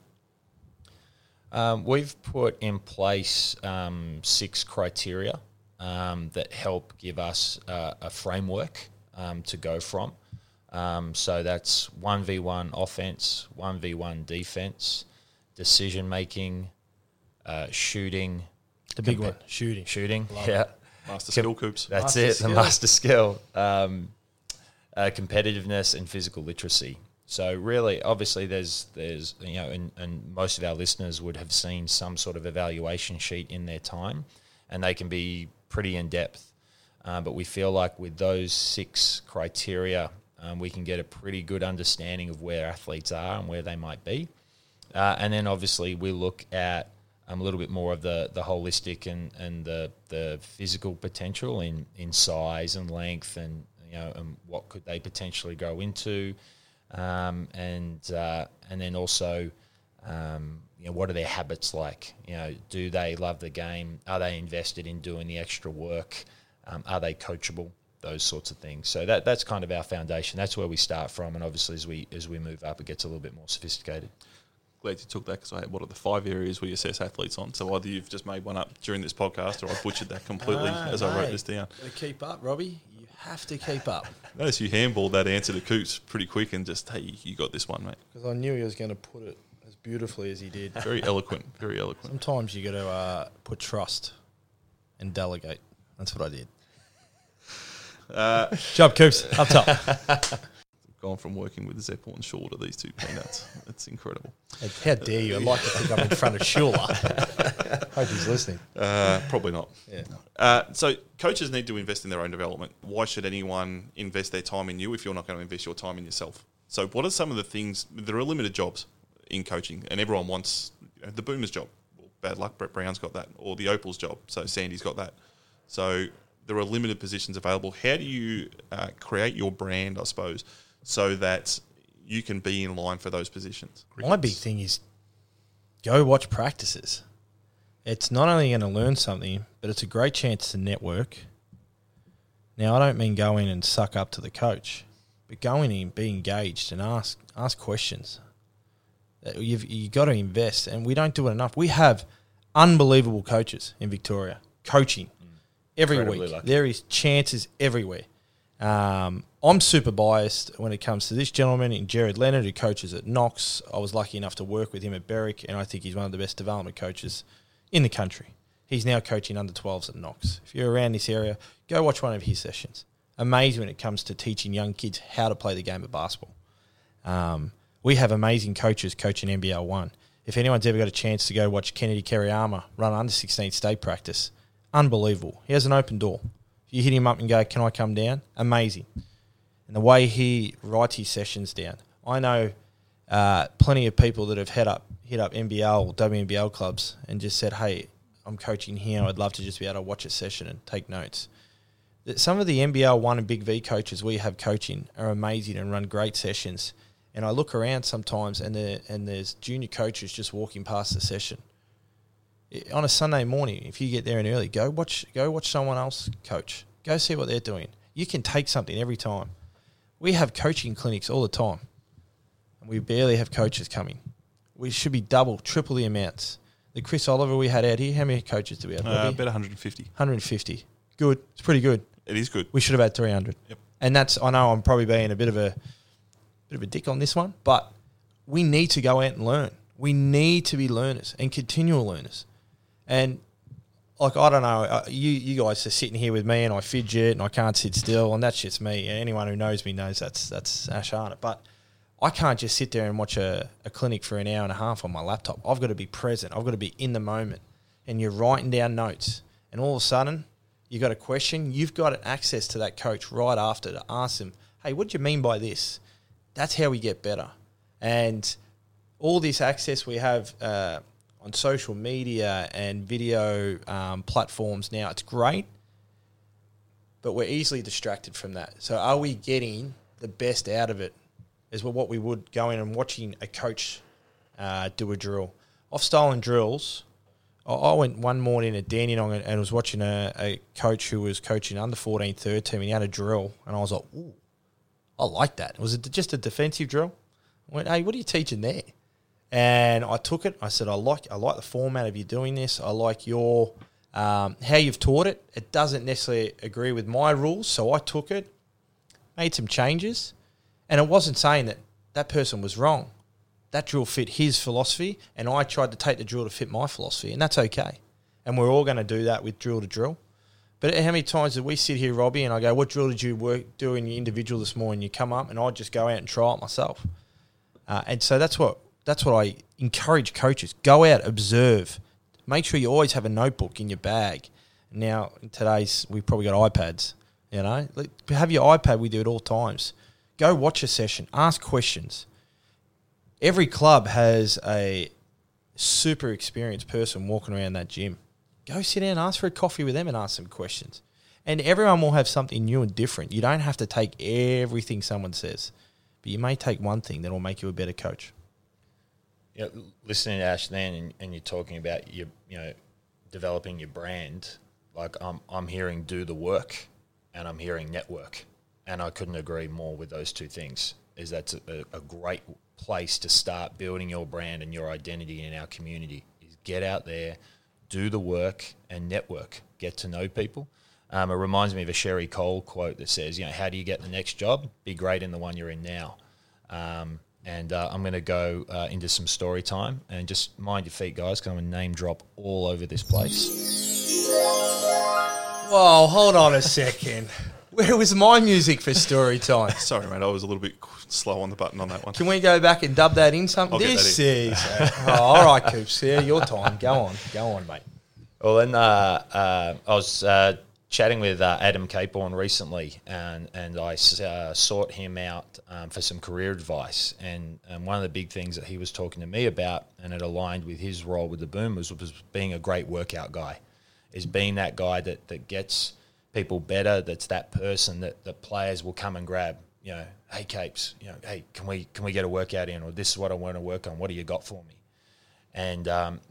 We've put in place 6 criteria that help give us a framework to go from. So that's 1v1 offense, 1v1 defense, decision-making, shooting. The big one, shooting. Shooting, Master skill, Coops. That's the master skill. Competitiveness and physical literacy. So really, obviously, there's and most of our listeners would have seen some sort of evaluation sheet in their time, and they can be pretty in depth. But we feel like with those 6 criteria, we can get a pretty good understanding of where athletes are and where they might be. And then obviously we look at a little bit more of the holistic and the physical potential in size and length, and and what could they potentially go into, and then also what are their habits like? Do they love the game? Are they invested in doing the extra work? Are they coachable? Those sorts of things. So that's kind of our foundation. That's where we start from, and obviously as we move up, it gets a little bit more sophisticated. Glad you took that, because I had, what are the 5 areas we assess athletes on? So either you've just made one up during this podcast, or I butchered that completely as I wrote this down. Keep up, Robbie. You have to keep up. Notice you handballed that answer to Coots pretty quick and just, hey, you got this one, mate. Because I knew he was going to put it as beautifully as he did. Very eloquent, very eloquent. Sometimes you got to put trust and delegate. That's what I did. Job, Coops, up top. Gone from working with Zeppel and Shaw to these 2 peanuts. It's incredible. How dare you? I'd like to think I'm in front of Shula. Hope he's listening. Probably not. Yeah. So coaches need to invest in their own development. Why should anyone invest their time in you if you're not going to invest your time in yourself? So what are some of the things? There are limited jobs in coaching, and everyone wants the Boomer's job. Well, bad luck, Brett Brown's got that. Or the Opal's job, so Sandy's got that. So there are limited positions available. How do you create your brand, I suppose, so that you can be in line for those positions? My big thing is go watch practices. It's not only going to learn something, but it's a great chance to network. Now, I don't mean go in and suck up to the coach, but go in and be engaged and ask questions. You've got to invest, and we don't do it enough. We have unbelievable coaches in Victoria coaching every week. Lucky. There is chances everywhere. I'm super biased when it comes to this gentleman in Jared Leonard, who coaches at Knox. I was lucky enough to work with him at Berwick, and I think he's one of the best development coaches in the country. He's now coaching under 12s at Knox. If you're around this area, go watch one of his sessions. Amazing when it comes to teaching young kids how to play the game of basketball. We have amazing coaches coaching NBL 1. If anyone's ever got a chance to go watch Kennedy Kerryama run under 16 state practice, unbelievable. He has an open door. You hit him up and go, can I come down? Amazing. And the way he writes his sessions down. I know plenty of people that have hit up NBL or WNBL clubs and just said, hey, I'm coaching here. I'd love to just be able to watch a session and take notes. Some of the NBL 1 and Big V coaches we have coaching are amazing and run great sessions. And I look around sometimes and there's junior coaches just walking past the session. On a Sunday morning, if you get there and early, go watch someone else coach. Go see what they're doing. You can take something every time. We have coaching clinics all the time, and we barely have coaches coming. We should be double, triple the amounts. The Chris Oliver we had out here, how many coaches do we have? About 150. 150. Good. It's pretty good. It is good. We should have had 300. Yep. And I know I'm probably being a bit of a dick on this one, but we need to go out and learn. We need to be learners and continual learners. And like, I don't know, you guys are sitting here with me and I fidget and I can't sit still, and that's just me. And anyone who knows me knows that's Ash Arnott. But I can't just sit there and watch a clinic for an hour and a half on my laptop. I've got to be present. I've got to be in the moment. And you're writing down notes. And all of a sudden, you got a question. You've got access to that coach right after to ask them, hey, what do you mean by this? That's how we get better. And all this access we have on social media and video platforms now, it's great, but we're easily distracted from that. So are we getting the best out of it is what we would go in and watching a coach do a drill. Off-styling drills, I went one morning at Dandenong and was watching a coach who was coaching under 14 third team, and he had a drill, and I was like, ooh, I like that. Was it just a defensive drill? I went, hey, what are you teaching there? And I took it. I said, I like the format of you doing this. I like your how you've taught it. It doesn't necessarily agree with my rules, so I took it, made some changes, and it wasn't saying that person was wrong. That drill fit his philosophy, and I tried to take the drill to fit my philosophy, and that's okay. And we're all going to do that with drill to drill. But how many times did we sit here, Robbie, and I go, what drill did you do in your individual this morning? You come up, and I just go out and try it myself. And so that's what I encourage coaches. Go out, observe. Make sure you always have a notebook in your bag. Now, in today's, we've probably got iPads, you know. Have your iPad with you at all times. Go watch a session. Ask questions. Every club has a super experienced person walking around that gym. Go sit down, ask for a coffee with them and ask some questions. And everyone will have something new and different. You don't have to take everything someone says, but you may take one thing that will make you a better coach. Yeah, listening to Ash then, and you're talking about developing your brand. Like I'm hearing do the work, and I'm hearing network, and I couldn't agree more with those two things. That's a great place to start building your brand and your identity in our community. Is get out there, do the work, and network. Get to know people. It reminds me of a Sherry Cole quote that says, how do you get the next job? Be great in the one you're in now. And I'm going to go into some story time, and just mind your feet, guys, because I'm going to name drop all over this place. Whoa, hold on a second. Where was my music for story time? Sorry, mate, I was a little bit slow on the button on that one. Can we go back and dub that in something? I'll get that in. All right, Coops. Yeah, your time. Go on, mate. Well, then I was chatting with Adam Caporn recently, and I sought him out for some career advice. And one of the big things that he was talking to me about, and it aligned with his role with the Boomers, was being a great workout guy, is being that guy that gets people better. That's that person that players will come and grab. Hey Capes, hey, can we get a workout in? Or this is what I want to work on. What do you got for me? And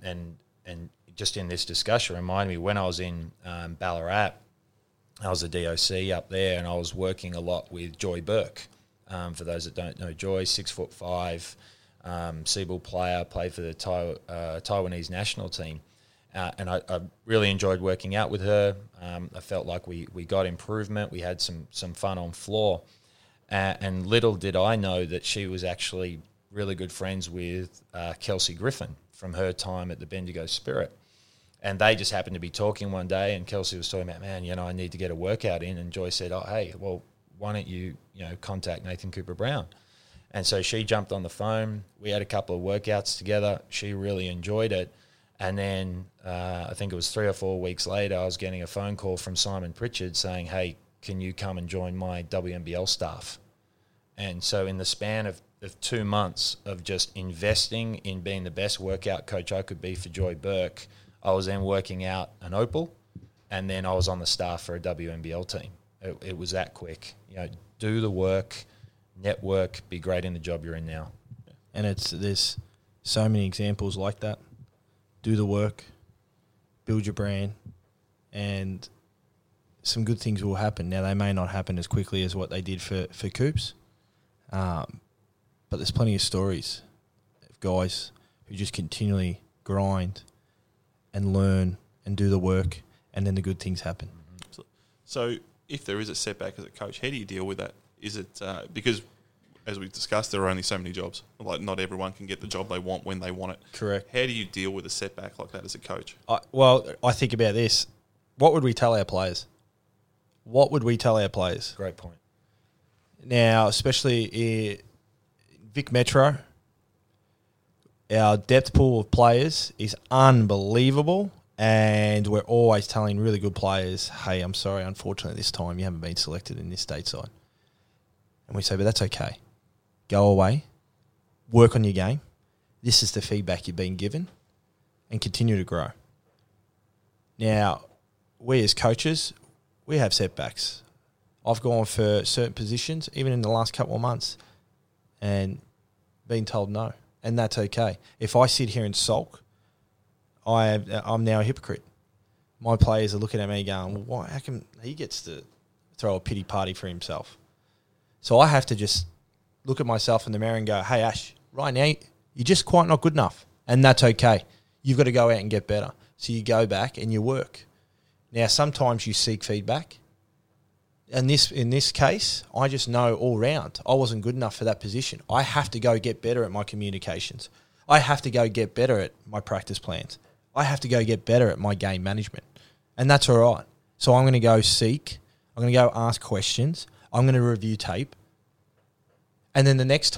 just in this discussion, reminded me when I was in Ballarat. I was a DOC up there, and I was working a lot with Joy Burke. For those that don't know Joy, 6'5", Seaball player, played for the Taiwanese national team. And I really enjoyed working out with her. I felt like we got improvement. We had some fun on floor. And little did I know that she was actually really good friends with Kelsey Griffin from her time at the Bendigo Spirit. And they just happened to be talking one day, and Kelsey was talking about, man, I need to get a workout in. And Joy said, oh, hey, well, why don't you, contact Nathan Cooper-Brown? And so she jumped on the phone. We had a couple of workouts together. She really enjoyed it. And then I think it was 3 or 4 weeks later, I was getting a phone call from Simon Pritchard saying, hey, can you come and join my WNBL staff? And so in the span of 2 months of just investing in being the best workout coach I could be for Joy Burke, I was then working out an Opal, and then I was on the staff for a WNBL team. It was that quick. Do the work, network, be great in the job you're in now. And there's so many examples like that. Do the work, build your brand, and some good things will happen. Now, they may not happen as quickly as what they did for Coops, but there's plenty of stories of guys who just continually grind and learn and do the work, and then the good things happen. So if there is a setback as a coach, how do you deal with that? Is it because, as we've discussed, there are only so many jobs. Like, not everyone can get the job they want when they want it. Correct. How do you deal with a setback like that as a coach? I think about this. What would we tell our players? Great point. Now, especially in Vic Metro, our depth pool of players is unbelievable, and we're always telling really good players, hey, I'm sorry, unfortunately this time you haven't been selected in this stateside. And we say, but that's okay. Go away, work on your game. This is the feedback you've been given, and continue to grow. Now, we as coaches, we have setbacks. I've gone for certain positions, even in the last couple of months, and been told no. And that's okay. If I sit here and sulk, I'm now a hypocrite. My players are looking at me going, well, why? How come he gets to throw a pity party for himself? So I have to just look at myself in the mirror and go, hey, Ash, right now, you're just quite not good enough. And that's okay. You've got to go out and get better. So you go back and you work. Now, sometimes you seek feedback. And in this case, I just know all round I wasn't good enough for that position. I have to go get better at my communications. I have to go get better at my practice plans. I have to go get better at my game management. And that's all right. So I'm going to go seek. I'm going to go ask questions. I'm going to review tape. And then the next time,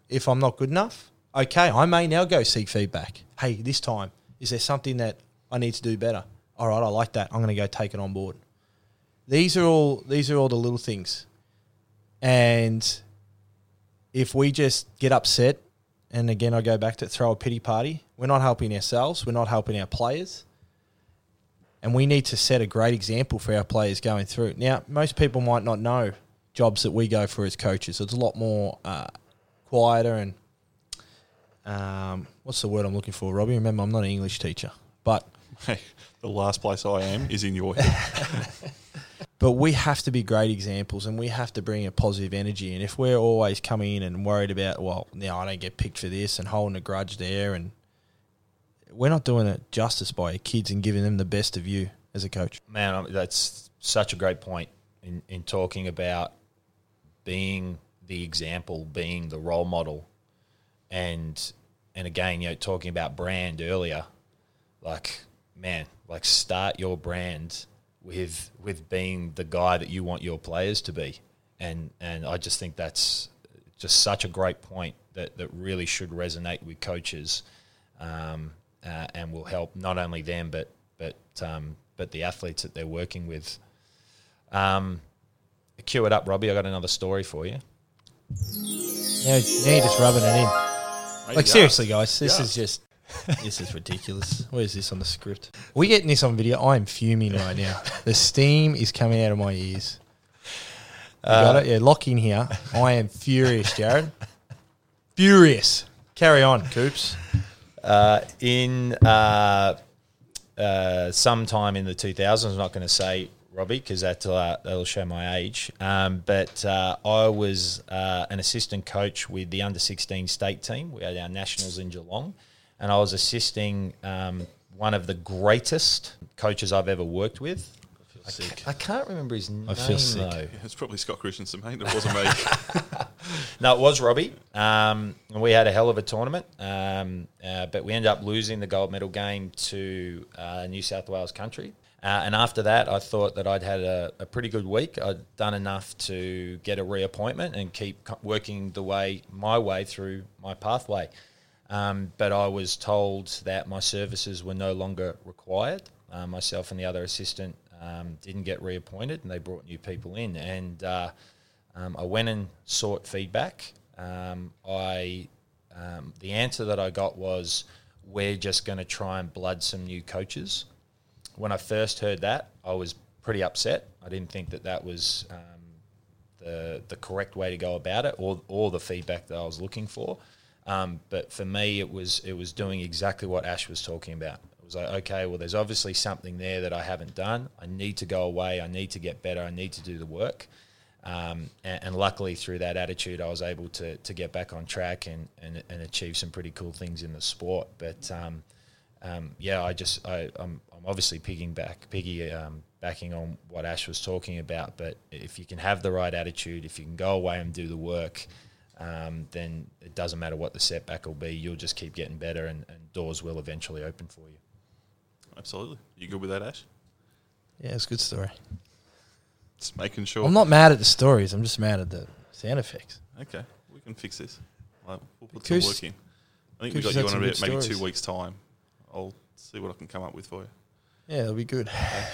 if I'm not good enough, okay, I may now go seek feedback. Hey, this time, is there something that I need to do better? All right, I like that. I'm going to go take it on board. These are all the little things. And if we just get upset, and again, I go back to throw a pity party, we're not helping ourselves. We're not helping our players. And we need to set a great example for our players going through. Now, most people might not know jobs that we go for as coaches. It's a lot more quieter and what's the word I'm looking for, Robbie? Remember, I'm not an English teacher. But Hey, the last place I am is in your head. But we have to be great examples, and we have to bring a positive energy. And if we're always coming in and worried about, well, now I don't get picked for this and holding a grudge there, and we're not doing it justice by our kids and giving them the best of you as a coach. Man, that's such a great point in talking about being the example, being the role model. And again, talking about brand earlier, start your brand with being the guy that you want your players to be. And I just think that's just such a great point that really should resonate with coaches, and will help not only them but the athletes that they're working with. Cue it up, Robbie. I got another story for you. Now you're just rubbing it in. Like, seriously, guys, this is ridiculous. Where's this on the script? We're getting this on video. I'm fuming right now. The steam is coming out of my ears. You got it? Yeah, lock in here. I am furious, Jared. Furious. Carry on, Coops. In sometime in the 2000s, I'm not going to say, Robbie, because that'll show my age. But I was an assistant coach with the under-16 state team. We had our nationals in Geelong. And I was assisting one of the greatest coaches I've ever worked with. I can't remember his name, though. Yeah, it's probably Scott Christensen, mate. It wasn't me. No, it was Robbie. And we had a hell of a tournament. But we ended up losing the gold medal game to New South Wales country. And after that, I thought that I'd had a pretty good week. I'd done enough to get a reappointment and keep working my way through my pathway. But I was told that my services were no longer required. Myself and the other assistant didn't get reappointed, and they brought new people in. And I went and sought feedback. The answer that I got was, we're just going to try and blood some new coaches. When I first heard that, I was pretty upset. I didn't think that was the correct way to go about it, or the feedback that I was looking for. But for me, it was doing exactly what Ash was talking about. It was like, okay, well, there's obviously something there that I haven't done. I need to go away. I need to get better. I need to do the work. And luckily, through that attitude, I was able to get back on track and achieve some pretty cool things in the sport. But I'm obviously backing on what Ash was talking about. But if you can have the right attitude, if you can go away and do the work, then it doesn't matter what the setback will be. You'll just keep getting better, and doors will eventually open for you. Absolutely. You good with that, Ash? Yeah, it's a good story. Just making sure. I'm not mad at the stories. I'm just mad at the sound effects. Okay, we can fix this. We'll put Coos- some work in. I think Coos we've got had you on some about good maybe stories. 2 weeks' time. I'll see what I can come up with for you. Yeah, it'll be good.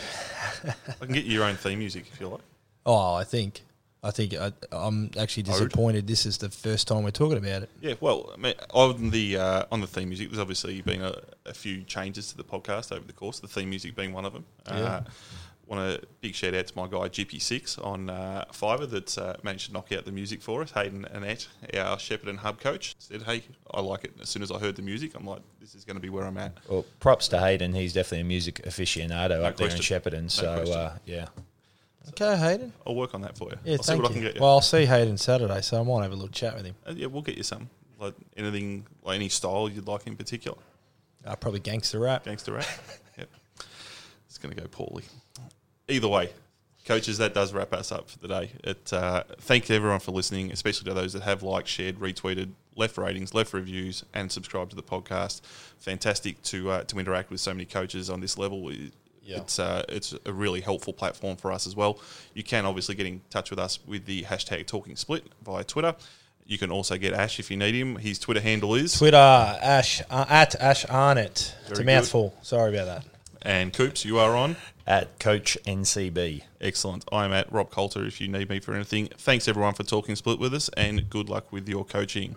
I can get you your own theme music if you like. Oh, I think I'm actually disappointed. This is the first time we're talking about it. Yeah, well, I mean, on the theme music, there's obviously been a few changes to the podcast over the course. The theme music being one of them. Yeah. Want a big shout out to my guy GP6 on Fiverr that's managed to knock out the music for us. Hayden Annette, our Shepparton hub coach, said, "Hey, I like it." As soon as I heard the music, I'm like, "This is going to be where I'm at." Well, props to Hayden. He's definitely a music aficionado No up there in question. Shepparton. No So question. yeah. Okay, Hayden. I'll work on that for you. Yeah, I'll see thank what you. I can get you. Well, I'll see Hayden Saturday, so I might have a little chat with him. Yeah, we'll get you some. Like anything, like any style you'd like in particular. Probably gangster rap. Gangster rap. Yep. It's going to go poorly. Either way, coaches, that does wrap us up for the day. Thank you everyone for listening, especially to those that have liked, shared, retweeted, left ratings, left reviews, and subscribed to the podcast. Fantastic to interact with so many coaches on this level. Yeah. It's a really helpful platform for us as well. You can obviously get in touch with us with the hashtag Talking Split via Twitter. You can also get Ash if you need him. His Twitter handle is Twitter, Ash, at Ash Arnott. It's a Very mouthful. Sorry about that. And Coops, you are on. At Coach NCB. Excellent. I'm at Rob Coulter if you need me for anything. Thanks everyone for talking split with us, and good luck with your coaching.